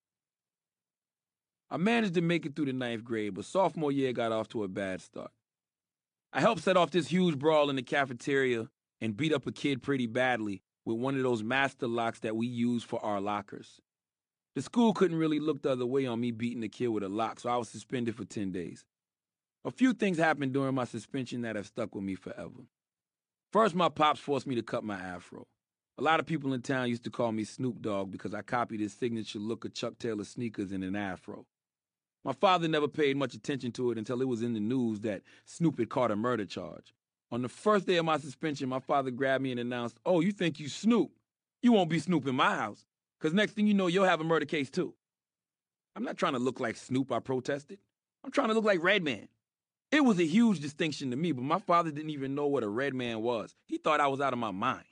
I managed to make it through the ninth grade, but sophomore year got off to a bad start. I helped set off this huge brawl in the cafeteria and beat up a kid pretty badly with one of those master locks that we use for our lockers. The school couldn't really look the other way on me beating the kid with a lock, so I was suspended for ten days. A few things happened during my suspension that have stuck with me forever. First, my pops forced me to cut my afro. A lot of people in town used to call me Snoop Dogg because I copied his signature look of Chuck Taylor sneakers in an afro. My father never paid much attention to it until it was in the news that Snoop had caught a murder charge. On the first day of my suspension, my father grabbed me and announced, "Oh, you think you Snoop? You won't be Snoop in my house, because next thing you know, you'll have a murder case too." I'm not trying to look like Snoop, I protested. I'm trying to look like Redman. It was a huge distinction to me, but my father didn't even know what a Redman was. He thought I was out of my mind.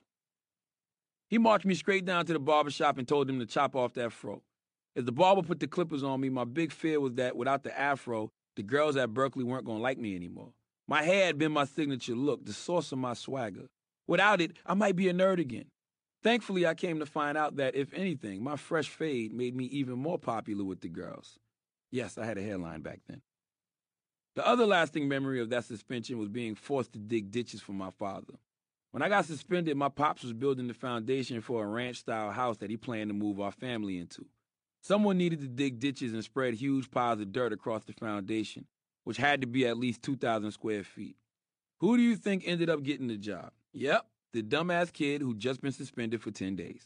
He marched me straight down to the barbershop and told him to chop off that fro. As the barber put the clippers on me, my big fear was that without the afro, the girls at Berkeley weren't going to like me anymore. My hair had been my signature look, the source of my swagger. Without it, I might be a nerd again. Thankfully, I came to find out that, if anything, my fresh fade made me even more popular with the girls. Yes, I had a hairline back then. The other lasting memory of that suspension was being forced to dig ditches for my father. When I got suspended, my pops was building the foundation for a ranch-style house that he planned to move our family into. Someone needed to dig ditches and spread huge piles of dirt across the foundation, which had to be at least two thousand square feet. Who do you think ended up getting the job? Yep, the dumbass kid who'd just been suspended for ten days.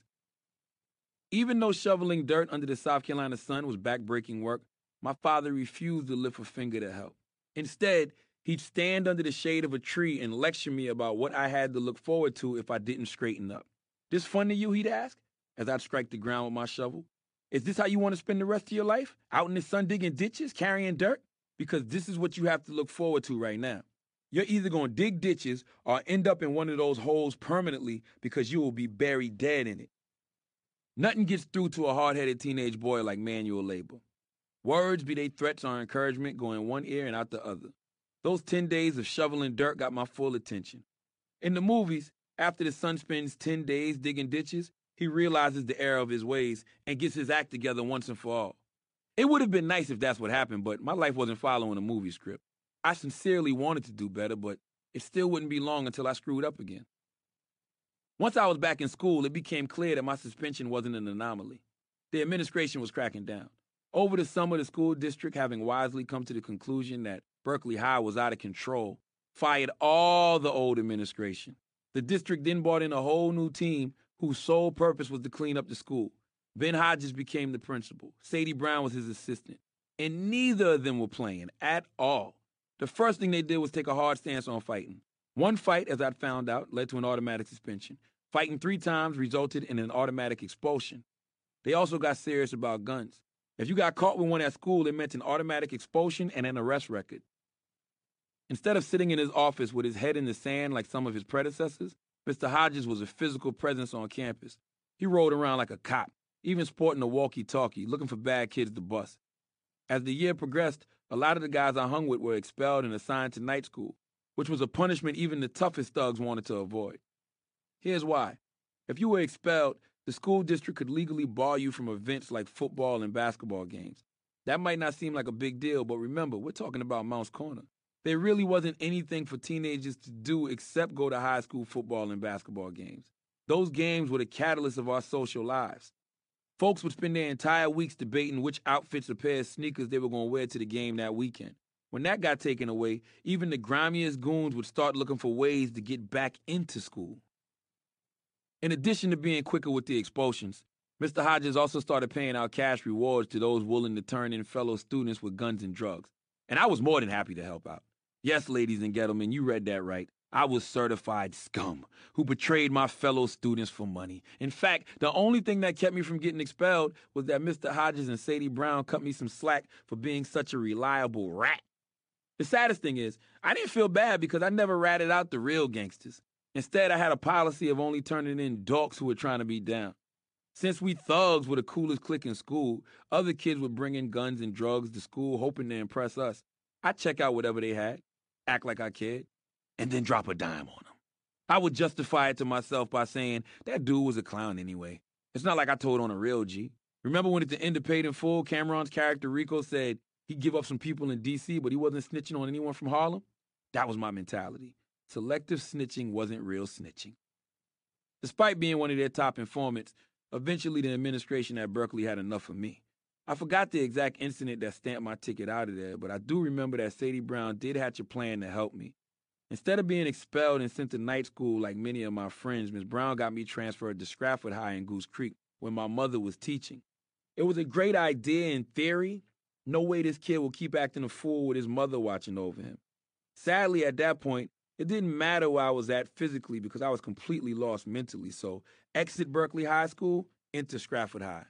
Even though shoveling dirt under the South Carolina sun was backbreaking work, my father refused to lift a finger to help. Instead, he'd stand under the shade of a tree and lecture me about what I had to look forward to if I didn't straighten up. "This fun to you?" he'd ask, as I'd strike the ground with my shovel. "Is this how you want to spend the rest of your life? Out in the sun digging ditches, carrying dirt? Because this is what you have to look forward to right now. You're either going to dig ditches or end up in one of those holes permanently because you will be buried dead in it." Nothing gets through to a hard-headed teenage boy like manual labor. Words, be they threats or encouragement, go in one ear and out the other. Those ten days of shoveling dirt got my full attention. In the movies, after the son spends ten days digging ditches, he realizes the error of his ways and gets his act together once and for all. It would have been nice if that's what happened, but my life wasn't following a movie script. I sincerely wanted to do better, but it still wouldn't be long until I screwed up again. Once I was back in school, it became clear that my suspension wasn't an anomaly. The administration was cracking down. Over the summer, the school district, having wisely come to the conclusion that Berkeley High was out of control, fired all the old administration. The district then brought in a whole new team whose sole purpose was to clean up the school. Ben Hodges became the principal. Sadie Brown was his assistant. And neither of them were playing at all. The first thing they did was take a hard stance on fighting. One fight, as I'd found out, led to an automatic suspension. Fighting three times resulted in an automatic expulsion. They also got serious about guns. If you got caught with one at school, it meant an automatic expulsion and an arrest record. Instead of sitting in his office with his head in the sand like some of his predecessors, Mister Hodges was a physical presence on campus. He rode around like a cop, even sporting a walkie-talkie, looking for bad kids to bust. As the year progressed, a lot of the guys I hung with were expelled and assigned to night school, which was a punishment even the toughest thugs wanted to avoid. Here's why. If you were expelled, The school district could legally bar you from events like football and basketball games. That might not seem like a big deal, but remember, we're talking about Mounts Corner. There really wasn't anything for teenagers to do except go to high school football and basketball games. Those games were the catalyst of our social lives. Folks would spend their entire weeks debating which outfits or pair of sneakers they were going to wear to the game that weekend. When that got taken away, even the grimiest goons would start looking for ways to get back into school. In addition to being quicker with the expulsions, Mister Hodges also started paying out cash rewards to those willing to turn in fellow students with guns and drugs. And I was more than happy to help out. Yes, ladies and gentlemen, you read that right. I was certified scum who betrayed my fellow students for money. In fact, the only thing that kept me from getting expelled was that Mister Hodges and Sadie Brown cut me some slack for being such a reliable rat. The saddest thing is, I didn't feel bad because I never ratted out the real gangsters. Instead, I had a policy of only turning in dorks who were trying to be down. Since we thugs were the coolest clique in school, other kids would bring in guns and drugs to school hoping to impress us. I'd check out whatever they had, act like I cared, and then drop a dime on them. I would justify it to myself by saying, that dude was a clown anyway. It's not like I told on a real G. Remember when at the end of Paid in Full, Cameron's character Rico said he'd give up some people in D C, but he wasn't snitching on anyone from Harlem? That was my mentality. Selective snitching wasn't real snitching. Despite being one of their top informants, eventually the administration at Berkeley had enough of me. I forgot the exact incident that stamped my ticket out of there, but I do remember that Sadie Brown did hatch a plan to help me. Instead of being expelled and sent to night school like many of my friends, Miz Brown got me transferred to Stratford High in Goose Creek, where my mother was teaching. It was a great idea in theory. No way this kid will keep acting a fool with his mother watching over him. Sadly, at that point, it didn't matter where I was at physically because I was completely lost mentally. So, exit Berkeley High School, enter Stratford High.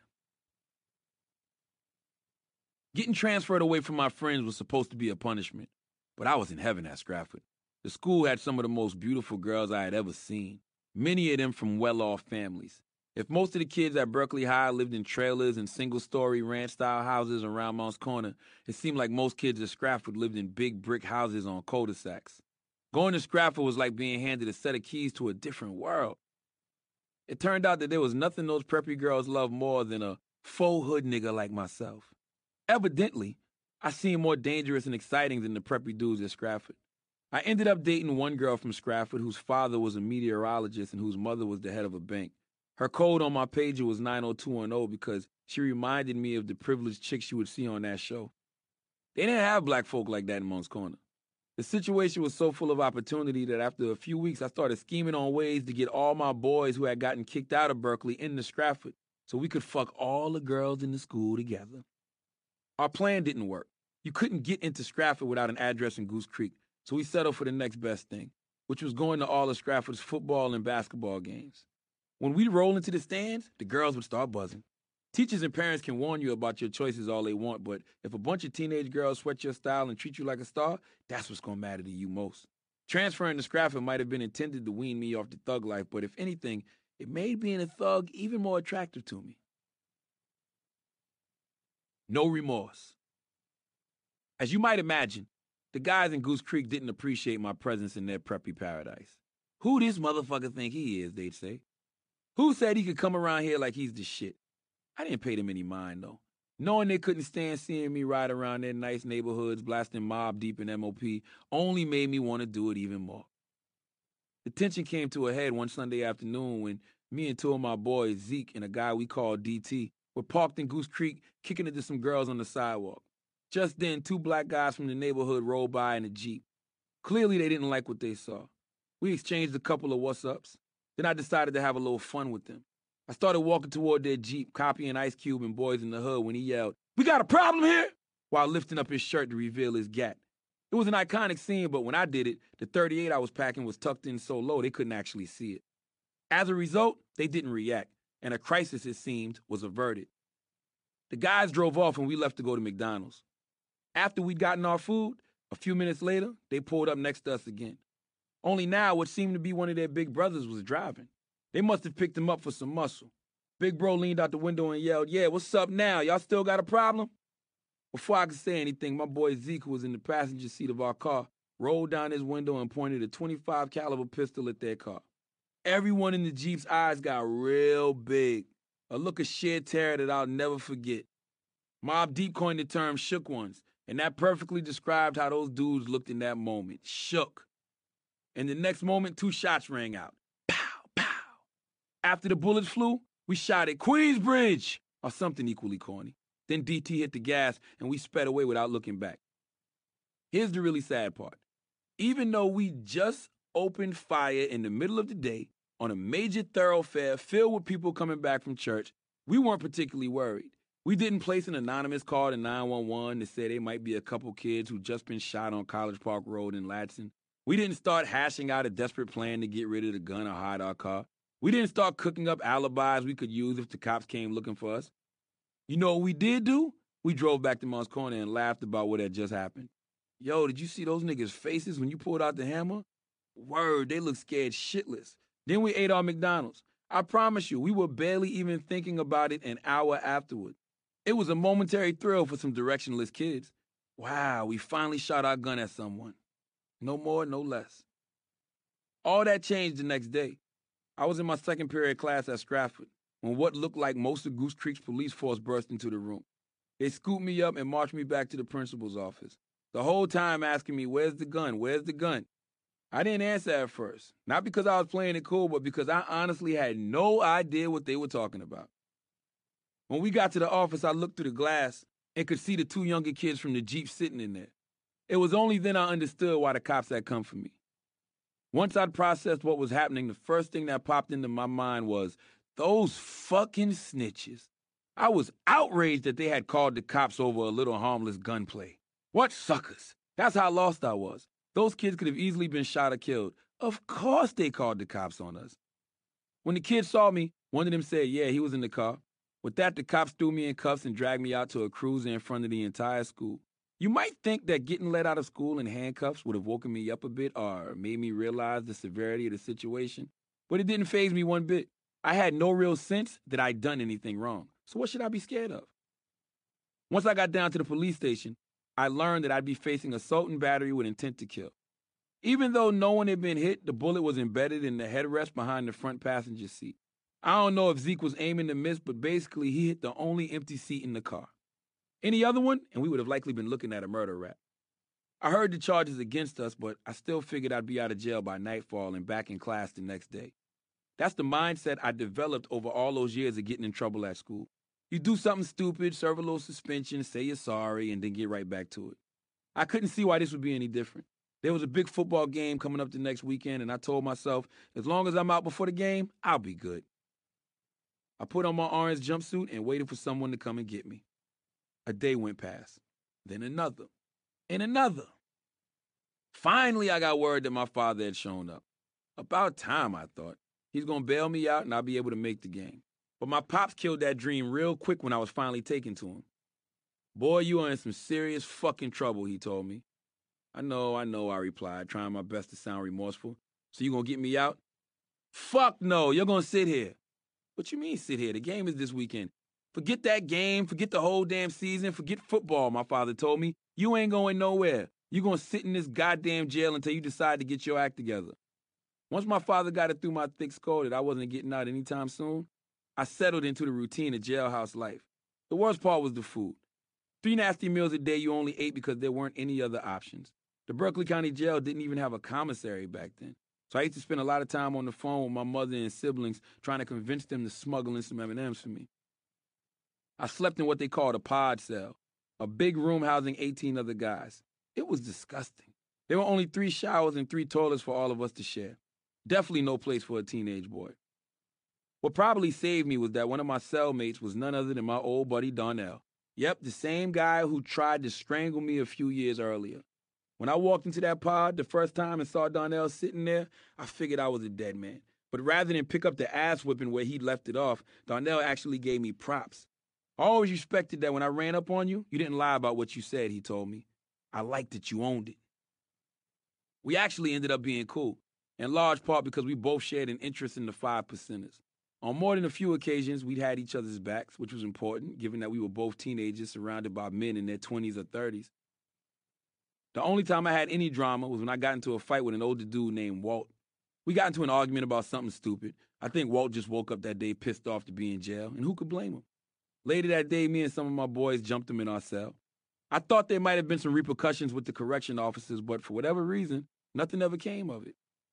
Getting transferred away from my friends was supposed to be a punishment, but I was in heaven at Stratford. The school had some of the most beautiful girls I had ever seen, many of them from well-off families. If most of the kids at Berkeley High lived in trailers and single-story ranch-style houses around Mounts Corner, it seemed like most kids at Stratford lived in big brick houses on cul-de-sacs. Going to Stratford was like being handed a set of keys to a different world. It turned out that there was nothing those preppy girls loved more than a faux hood nigga like myself. Evidently, I seemed more dangerous and exciting than the preppy dudes at Stratford. I ended up dating one girl from Stratford whose father was a meteorologist and whose mother was the head of a bank. Her code on my pager was nine oh two one oh because she reminded me of the privileged chicks you would see on that show. They didn't have black folk like that in Mounts Corner. The situation was so full of opportunity that after a few weeks, I started scheming on ways to get all my boys who had gotten kicked out of Berkeley into Stratford so we could fuck all the girls in the school together. Our plan didn't work. You couldn't get into Stratford without an address in Goose Creek, so we settled for the next best thing, which was going to all of Stratford's football and basketball games. When we'd roll into the stands, the girls would start buzzing. Teachers and parents can warn you about your choices all they want, but if a bunch of teenage girls sweat your style and treat you like a star, that's what's going to matter to you most. Transferring to Stratford might have been intended to wean me off the thug life, but if anything, it made being a thug even more attractive to me. No remorse. As you might imagine, the guys in Goose Creek didn't appreciate my presence in their preppy paradise. Who this motherfucker think he is, they'd say. Who said he could come around here like he's the shit? I didn't pay them any mind, though. Knowing they couldn't stand seeing me ride around their nice neighborhoods blasting Mobb Deep in M O P only made me want to do it even more. The tension came to a head one Sunday afternoon when me and two of my boys, Zeke and a guy we called D T, were parked in Goose Creek kicking it to some girls on the sidewalk. Just then, two black guys from the neighborhood rolled by in a Jeep. Clearly, they didn't like what they saw. We exchanged a couple of what's-ups. Then I decided to have a little fun with them. I started walking toward their Jeep, copying Ice Cube and Boys in the Hood when he yelled, "We got a problem here!" while lifting up his shirt to reveal his gat. It was an iconic scene, but when I did it, the thirty-eight I was packing was tucked in so low they couldn't actually see it. As a result, they didn't react, and a crisis, it seemed, was averted. The guys drove off and we left to go to McDonald's. After we'd gotten our food, a few minutes later, they pulled up next to us again. Only now, what seemed to be one of their big brothers was driving. They must have picked him up for some muscle. Big bro leaned out the window and yelled, "Yeah, what's up now? Y'all still got a problem?" Before I could say anything, my boy Zeke, who was in the passenger seat of our car, rolled down his window and pointed a twenty-five caliber pistol at their car. Everyone in the Jeep's eyes got real big, a look of sheer terror that I'll never forget. Mobb Deep coined the term shook ones, and that perfectly described how those dudes looked in that moment. Shook. And the next moment, two shots rang out. Pow, pow. After the bullets flew, we shouted, Queensbridge, or something equally corny. Then D T hit the gas, and we sped away without looking back. Here's the really sad part. Even though we just opened fire in the middle of the day on a major thoroughfare filled with people coming back from church, we weren't particularly worried. We didn't place an anonymous call to nine one one to say they might be a couple kids who'd just been shot on College Park Road in Ladson. We didn't start hashing out a desperate plan to get rid of the gun or hide our car. We didn't start cooking up alibis we could use if the cops came looking for us. You know what we did do? We drove back to Moncks Corner and laughed about what had just happened. Yo, did you see those niggas' faces when you pulled out the hammer? Word, they looked scared shitless. Then we ate our McDonald's. I promise you, we were barely even thinking about it an hour afterward. It was a momentary thrill for some directionless kids. Wow, we finally shot our gun at someone. No more, no less. All that changed the next day. I was in my second period class at Stratford when what looked like most of Goose Creek's police force burst into the room. They scooped me up and marched me back to the principal's office, the whole time asking me, where's the gun, where's the gun? I didn't answer at first, not because I was playing it cool, but because I honestly had no idea what they were talking about. When we got to the office, I looked through the glass and could see the two younger kids from the Jeep sitting in there. It was only then I understood why the cops had come for me. Once I'd processed what was happening, the first thing that popped into my mind was, those fucking snitches. I was outraged that they had called the cops over a little harmless gunplay. What suckers? That's how lost I was. Those kids could have easily been shot or killed. Of course they called the cops on us. When the kids saw me, one of them said, yeah, he was in the car. With that, the cops threw me in cuffs and dragged me out to a cruiser in front of the entire school. You might think that getting let out of school in handcuffs would have woken me up a bit or made me realize the severity of the situation, but it didn't faze me one bit. I had no real sense that I'd done anything wrong, so what should I be scared of? Once I got down to the police station, I learned that I'd be facing assault and battery with intent to kill. Even though no one had been hit, the bullet was embedded in the headrest behind the front passenger seat. I don't know if Zeke was aiming to miss, but basically he hit the only empty seat in the car. Any other one, and we would have likely been looking at a murder rap. I heard the charges against us, but I still figured I'd be out of jail by nightfall and back in class the next day. That's the mindset I developed over all those years of getting in trouble at school. You do something stupid, serve a little suspension, say you're sorry, and then get right back to it. I couldn't see why this would be any different. There was a big football game coming up the next weekend, and I told myself, as long as I'm out before the game, I'll be good. I put on my orange jumpsuit and waited for someone to come and get me. A day went past, then another, and another. Finally, I got word that my father had shown up. About time, I thought. He's going to bail me out and I'll be able to make the game. But my pops killed that dream real quick when I was finally taken to him. Boy, you are in some serious fucking trouble, he told me. I know, I know, I replied, trying my best to sound remorseful. So you going to get me out? Fuck no, you're going to sit here. What you mean sit here? The game is this weekend. Forget that game, forget the whole damn season, forget football, my father told me. You ain't going nowhere. You're going to sit in this goddamn jail until you decide to get your act together. Once my father got it through my thick skull that I wasn't getting out anytime soon, I settled into the routine of jailhouse life. The worst part was the food. Three nasty meals a day you only ate because there weren't any other options. The Berkeley County Jail didn't even have a commissary back then. So I used to spend a lot of time on the phone with my mother and siblings trying to convince them to smuggle in some M and M's for me. I slept in what they called a pod cell, a big room housing eighteen other guys. It was disgusting. There were only three showers and three toilets for all of us to share. Definitely no place for a teenage boy. What probably saved me was that one of my cellmates was none other than my old buddy Darnell. Yep, the same guy who tried to strangle me a few years earlier. When I walked into that pod the first time and saw Darnell sitting there, I figured I was a dead man. But rather than pick up the ass whipping where he left it off, Darnell actually gave me props. I always respected that when I ran up on you, you didn't lie about what you said, he told me. I liked that you owned it. We actually ended up being cool, in large part because we both shared an interest in the five percenters. On more than a few occasions, we'd had each other's backs, which was important, given that we were both teenagers surrounded by men in their twenties or thirties. The only time I had any drama was when I got into a fight with an older dude named Walt. We got into an argument about something stupid. I think Walt just woke up that day pissed off to be in jail, and who could blame him? Later that day, me and some of my boys jumped him in our cell. I thought there might have been some repercussions with the correction officers, but for whatever reason, nothing ever came of it.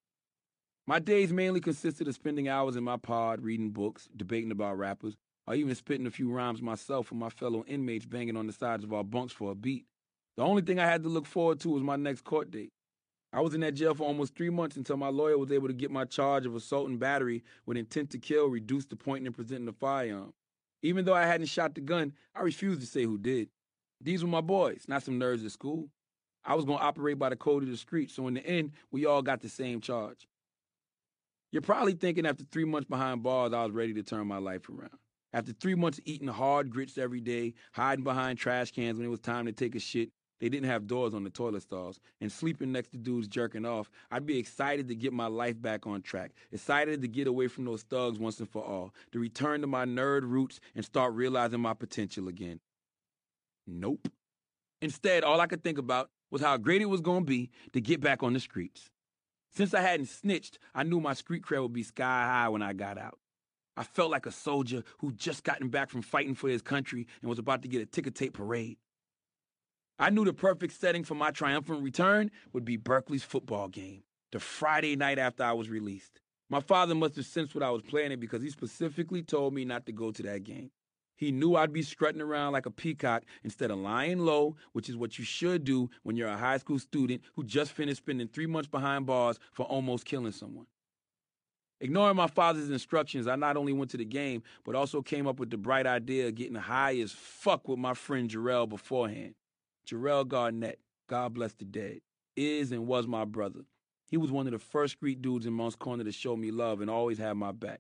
My days mainly consisted of spending hours in my pod, reading books, debating about rappers, or even spitting a few rhymes myself with my fellow inmates banging on the sides of our bunks for a beat. The only thing I had to look forward to was my next court date. I was in that jail for almost three months until my lawyer was able to get my charge of assault and battery with intent to kill reduced to pointing and presenting a firearm. Even though I hadn't shot the gun, I refused to say who did. These were my boys, not some nerds at school. I was going to operate by the code of the street, so in the end, we all got the same charge. You're probably thinking after three months behind bars, I was ready to turn my life around. After three months of eating hard grits every day, hiding behind trash cans when it was time to take a shit, they didn't have doors on the toilet stalls, and sleeping next to dudes jerking off, I'd be excited to get my life back on track, excited to get away from those thugs once and for all, to return to my nerd roots and start realizing my potential again. Nope. Instead, all I could think about was how great it was going to be to get back on the streets. Since I hadn't snitched, I knew my street cred would be sky high when I got out. I felt like a soldier who'd just gotten back from fighting for his country and was about to get a ticker tape parade. I knew the perfect setting for my triumphant return would be Berkeley's football game, the Friday night after I was released. My father must have sensed what I was planning because he specifically told me not to go to that game. He knew I'd be strutting around like a peacock instead of lying low, which is what you should do when you're a high school student who just finished spending three months behind bars for almost killing someone. Ignoring my father's instructions, I not only went to the game, but also came up with the bright idea of getting high as fuck with my friend Jarrell beforehand. Jarrell Garnett, God bless the dead, is and was my brother. He was one of the first street dudes in Moncks Corner to show me love and always had my back.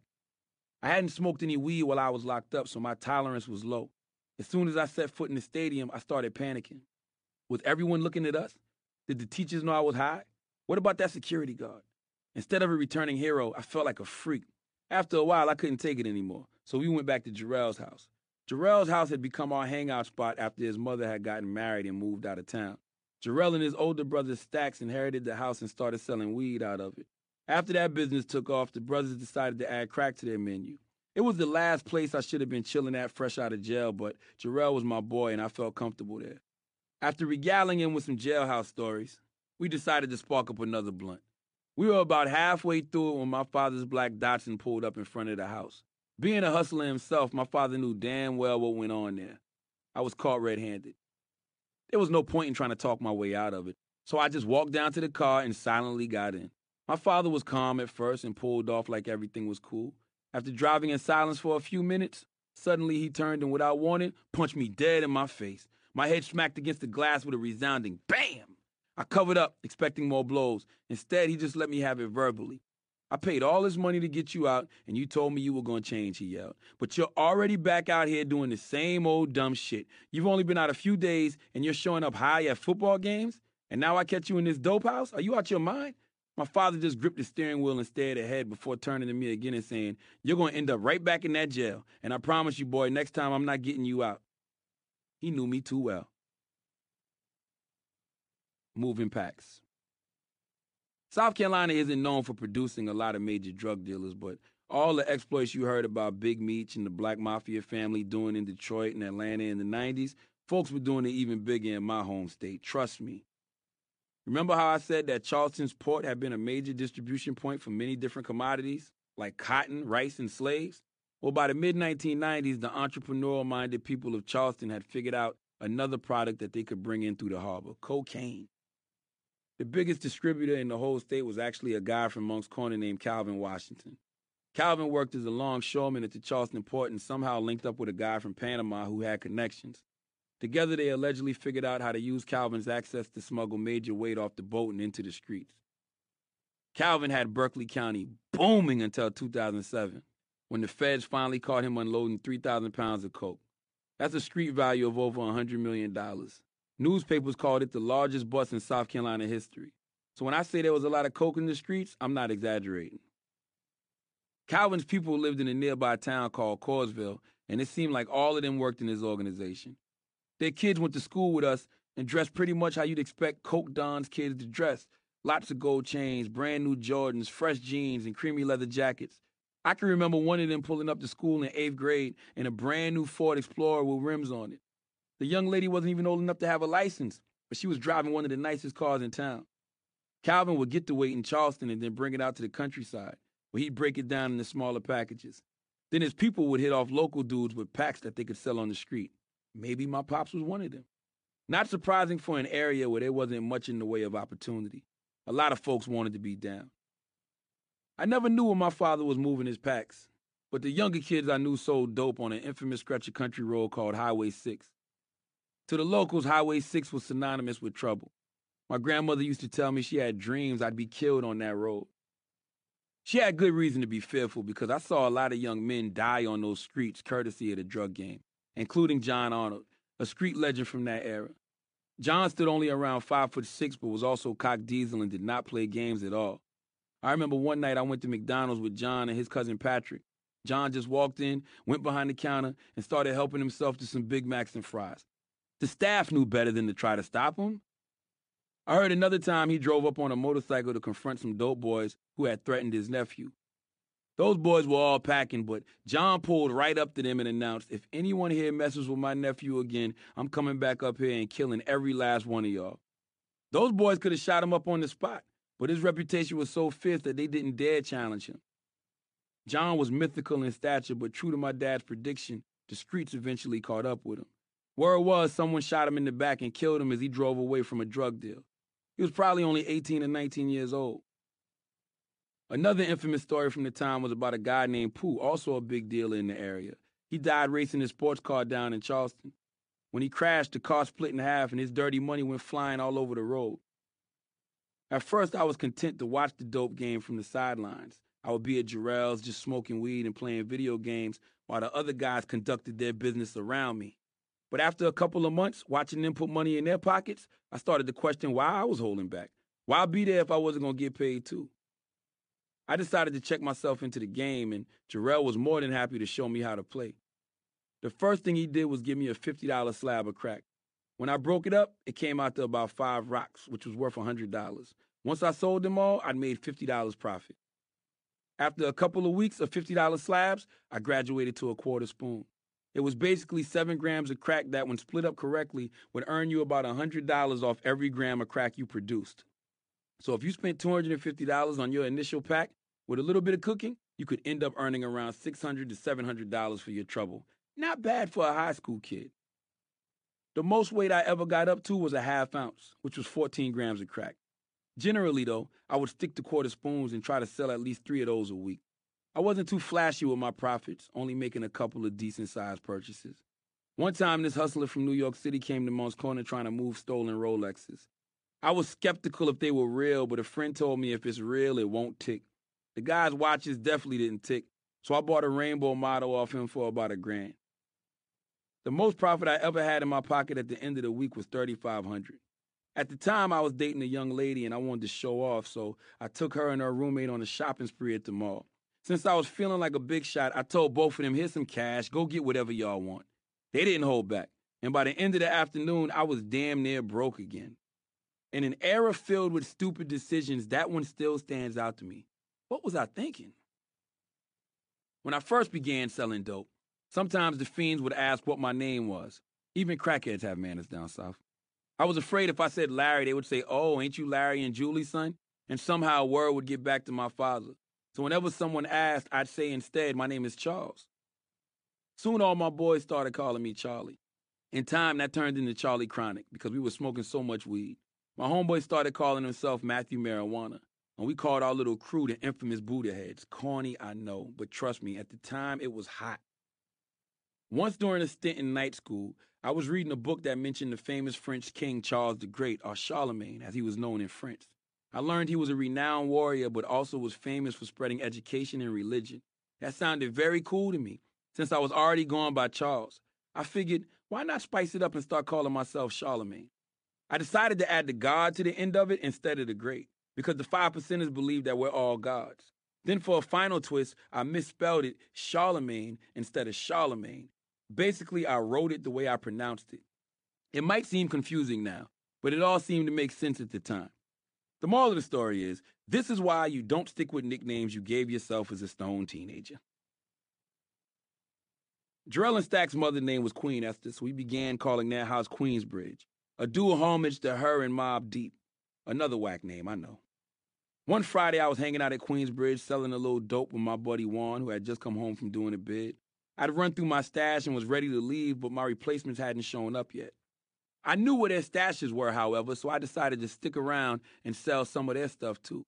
I hadn't smoked any weed while I was locked up, so my tolerance was low. As soon as I set foot in the stadium, I started panicking. Was everyone looking at us? Did the teachers know I was high? What about that security guard? Instead of a returning hero, I felt like a freak. After a while, I couldn't take it anymore, so we went back to Jarrell's house. Jarrell's house had become our hangout spot after his mother had gotten married and moved out of town. Jarrell and his older brother Stax inherited the house and started selling weed out of it. After that business took off, the brothers decided to add crack to their menu. It was the last place I should have been chilling at fresh out of jail, but Jarrell was my boy and I felt comfortable there. After regaling him with some jailhouse stories, we decided to spark up another blunt. We were about halfway through it when my father's black Datsun pulled up in front of the house. Being a hustler himself, my father knew damn well what went on there. I was caught red-handed. There was no point in trying to talk my way out of it, so I just walked down to the car and silently got in. My father was calm at first and pulled off like everything was cool. After driving in silence for a few minutes, suddenly he turned and without warning, punched me dead in my face. My head smacked against the glass with a resounding BAM! I covered up, expecting more blows. Instead, he just let me have it verbally. I paid all this money to get you out, and you told me you were going to change, he yelled. But you're already back out here doing the same old dumb shit. You've only been out a few days, and you're showing up high at football games? And now I catch you in this dope house? Are you out your mind? My father just gripped the steering wheel and stared ahead before turning to me again and saying, you're going to end up right back in that jail. And I promise you, boy, next time I'm not getting you out. He knew me too well. Moving packs. South Carolina isn't known for producing a lot of major drug dealers, but all the exploits you heard about Big Meech and the Black Mafia family doing in Detroit and Atlanta in the nineties, folks were doing it even bigger in my home state. Trust me. Remember how I said that Charleston's port had been a major distribution point for many different commodities, like cotton, rice, and slaves? Well, by the mid nineteen nineties, the entrepreneurial-minded people of Charleston had figured out another product that they could bring in through the harbor, cocaine. The biggest distributor in the whole state was actually a guy from Moncks Corner named Calvin Washington. Calvin worked as a longshoreman at the Charleston port and somehow linked up with a guy from Panama who had connections. Together, they allegedly figured out how to use Calvin's access to smuggle major weight off the boat and into the streets. Calvin had Berkeley County booming until two thousand seven, when the feds finally caught him unloading three thousand pounds of coke. That's a street value of over one hundred million dollars. Newspapers called it the largest bust in South Carolina history. So when I say there was a lot of coke in the streets, I'm not exaggerating. Calvin's people lived in a nearby town called Corsville, and it seemed like all of them worked in his organization. Their kids went to school with us and dressed pretty much how you'd expect Coke Don's kids to dress, Lots of gold chains, brand new Jordans, fresh jeans, and creamy leather jackets. I can remember one of them pulling up to school in eighth grade in a brand new Ford Explorer with rims on it. The young lady wasn't even old enough to have a license, but she was driving one of the nicest cars in town. Calvin would get the weight in Charleston and then bring it out to the countryside, where he'd break it down into smaller packages. Then his people would hit off local dudes with packs that they could sell on the street. Maybe my pops was one of them. Not surprising for an area where there wasn't much in the way of opportunity. A lot of folks wanted to be down. I never knew where my father was moving his packs, but the younger kids I knew sold dope on an infamous stretch of country road called Highway six. To the locals, Highway six was synonymous with trouble. My grandmother used to tell me she had dreams I'd be killed on that road. She had good reason to be fearful because I saw a lot of young men die on those streets courtesy of the drug game, including John Arnold, a street legend from that era. John stood only around five foot six, but was also cock diesel and did not play games at all. I remember one night I went to McDonald's with John and his cousin Patrick. John just walked in, went behind the counter, and started helping himself to some Big Macs and fries. The staff knew better than to try to stop him. I heard another time he drove up on a motorcycle to confront some dope boys who had threatened his nephew. Those boys were all packing, but John pulled right up to them and announced, "If anyone here messes with my nephew again, I'm coming back up here and killing every last one of y'all." Those boys could have shot him up on the spot, but his reputation was so fierce that they didn't dare challenge him. John was mythical in stature, but true to my dad's prediction, the streets eventually caught up with him. Word was someone shot him in the back and killed him as he drove away from a drug deal. He was probably only eighteen or nineteen years old. Another infamous story from the time was about a guy named Pooh, also a big dealer in the area. He died racing his sports car down in Charleston. When he crashed, the car split in half and his dirty money went flying all over the road. At first, I was content to watch the dope game from the sidelines. I would be at Jarrell's just smoking weed and playing video games while the other guys conducted their business around me. But after a couple of months, watching them put money in their pockets, I started to question why I was holding back. Why be there if I wasn't going to get paid too? I decided to check myself into the game, and Jarrell was more than happy to show me how to play. The first thing he did was give me a fifty dollar slab of crack. When I broke it up, it came out to about five rocks, which was worth one hundred dollars. Once I sold them all, I'd made fifty dollars profit. After a couple of weeks of fifty dollar slabs, I graduated to a quarter spoon. It was basically seven grams of crack that, when split up correctly, would earn you about one hundred dollars off every gram of crack you produced. So if you spent two hundred fifty dollars on your initial pack, with a little bit of cooking, you could end up earning around six hundred to seven hundred dollars for your trouble. Not bad for a high school kid. The most weight I ever got up to was a half ounce, which was fourteen grams of crack. Generally, though, I would stick to quarter spoons and try to sell at least three of those a week. I wasn't too flashy with my profits, only making a couple of decent-sized purchases. One time, this hustler from New York City came to Moncks Corner trying to move stolen Rolexes. I was skeptical if they were real, but a friend told me if it's real, it won't tick. The guy's watches definitely didn't tick, so I bought a rainbow model off him for about a grand. The most profit I ever had in my pocket at the end of the week was thirty-five hundred dollars. At the time, I was dating a young lady and I wanted to show off, so I took her and her roommate on a shopping spree at the mall. Since I was feeling like a big shot, I told both of them, "Here's some cash, go get whatever y'all want." They didn't hold back, and by the end of the afternoon, I was damn near broke again. In an era filled with stupid decisions, that one still stands out to me. What was I thinking? When I first began selling dope, sometimes the fiends would ask what my name was. Even crackheads have manners down south. I was afraid if I said Larry, they would say, "Oh, ain't you Larry and Julie's son?" And somehow word would get back to my father. So whenever someone asked, I'd say instead, "My name is Charles." Soon all my boys started calling me Charlie. In time, that turned into Charlie Chronic because we were smoking so much weed. My homeboy started calling himself Matthew Marijuana. And we called our little crew the infamous Buddha Heads. Corny, I know, but trust me, at the time, it was hot. Once during a stint in night school, I was reading a book that mentioned the famous French king Charles the Great, or Charlemagne, as he was known in France. I learned he was a renowned warrior, but also was famous for spreading education and religion. That sounded very cool to me. Since I was already going by Charles, I figured, why not spice it up and start calling myself Charlemagne? I decided to add the God to the end of it instead of the Great, because the five percenters believe that we're all gods. Then for a final twist, I misspelled it Charlemagne instead of Charlemagne. Basically, I wrote it the way I pronounced it. It might seem confusing now, but it all seemed to make sense at the time. The moral of the story is, this is why you don't stick with nicknames you gave yourself as a stoned teenager. Jarrell and Stack's mother's name was Queen Esther, so we began calling their house Queensbridge, a dual homage to her and Mobb Deep. Another whack name, I know. One Friday, I was hanging out at Queensbridge selling a little dope with my buddy Juan, who had just come home from doing a bid. I'd run through my stash and was ready to leave, but my replacements hadn't shown up yet. I knew where their stashes were, however, so I decided to stick around and sell some of their stuff, too.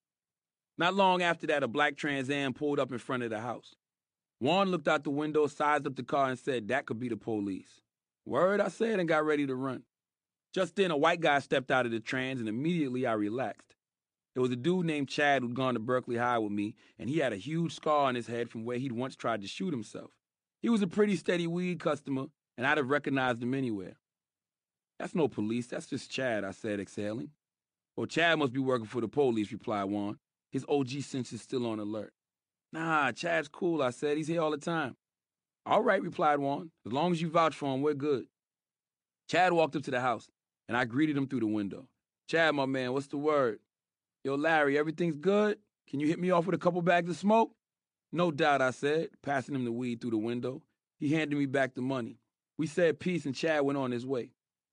Not long after that, a black Trans Am pulled up in front of the house. Juan looked out the window, sized up the car, and said, "That could be the police." "Word," I said, and got ready to run. Just then, a white guy stepped out of the Trans, and immediately I relaxed. It was a dude named Chad who'd gone to Berkeley High with me, and he had a huge scar on his head from where he'd once tried to shoot himself. He was a pretty steady weed customer, and I'd have recognized him anywhere. "That's no police, that's just Chad," I said, exhaling. "Well, Chad must be working for the police," replied Juan. His O G sense is still on alert. "Nah, Chad's cool," I said. "He's here all the time." "All right," replied Juan. "As long as you vouch for him, we're good." Chad walked up to the house, and I greeted him through the window. "Chad, my man, what's the word?" "Yo, Larry, everything's good? Can you hit me off with a couple bags of smoke?" "No doubt," I said, passing him the weed through the window. He handed me back the money. We said peace, and Chad went on his way.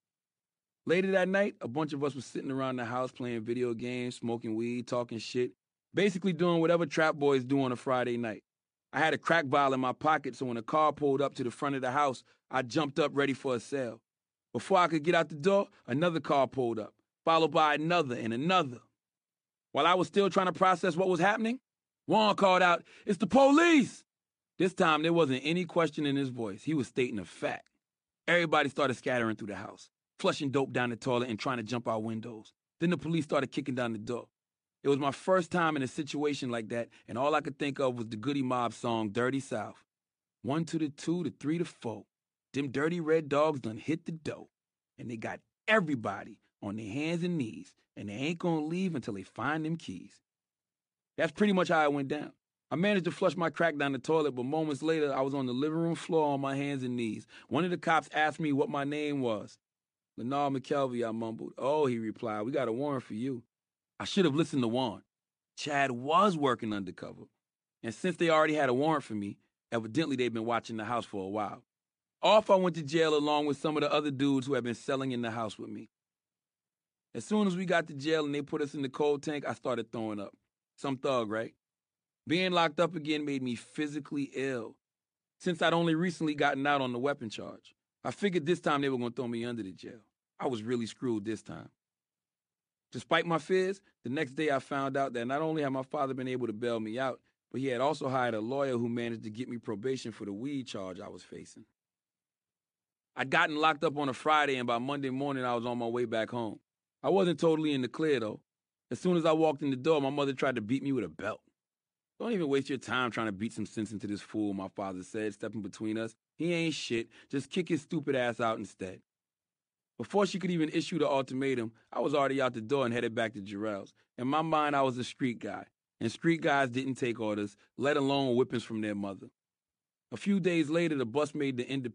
Later that night, a bunch of us was sitting around the house playing video games, smoking weed, talking shit, basically doing whatever trap boys do on a Friday night. I had a crack vial in my pocket, so when a car pulled up to the front of the house, I jumped up ready for a sale. Before I could get out the door, another car pulled up, followed by another and another. While I was still trying to process what was happening, Juan called out, "It's the police!" This time, there wasn't any question in his voice. He was stating a fact. Everybody started scattering through the house, flushing dope down the toilet and trying to jump out windows. Then the police started kicking down the door. It was my first time in a situation like that, and all I could think of was the Goody Mob song, Dirty South. One to the two, the three to four. Them dirty red dogs done hit the dough. And they got everybody on their hands and knees, and they ain't gonna leave until they find them keys. That's pretty much how it went down. I managed to flush my crack down the toilet, but moments later, I was on the living room floor on my hands and knees. One of the cops asked me what my name was. "Lenard McKelvey," I mumbled. "Oh," he replied, "we got a warrant for you." I should have listened to Juan. Chad was working undercover. And since they already had a warrant for me, evidently they'd been watching the house for a while. Off I went to jail along with some of the other dudes who had been selling in the house with me. As soon as we got to jail and they put us in the cold tank, I started throwing up. Some thug, right? Being locked up again made me physically ill, since I'd only recently gotten out on the weapon charge. I figured this time they were going to throw me under the jail. I was really screwed this time. Despite my fears, the next day I found out that not only had my father been able to bail me out, but he had also hired a lawyer who managed to get me probation for the weed charge I was facing. I'd gotten locked up on a Friday, and by Monday morning I was on my way back home. I wasn't totally in the clear, though. As soon as I walked in the door, my mother tried to beat me with a belt. "Don't even waste your time trying to beat some sense into this fool," my father said, stepping between us. "He ain't shit. Just kick his stupid ass out instead." Before she could even issue the ultimatum, I was already out the door and headed back to Jarrell's. In my mind, I was a street guy, and street guys didn't take orders, let alone whippings from their mother. A few days later, the bus made the Independence.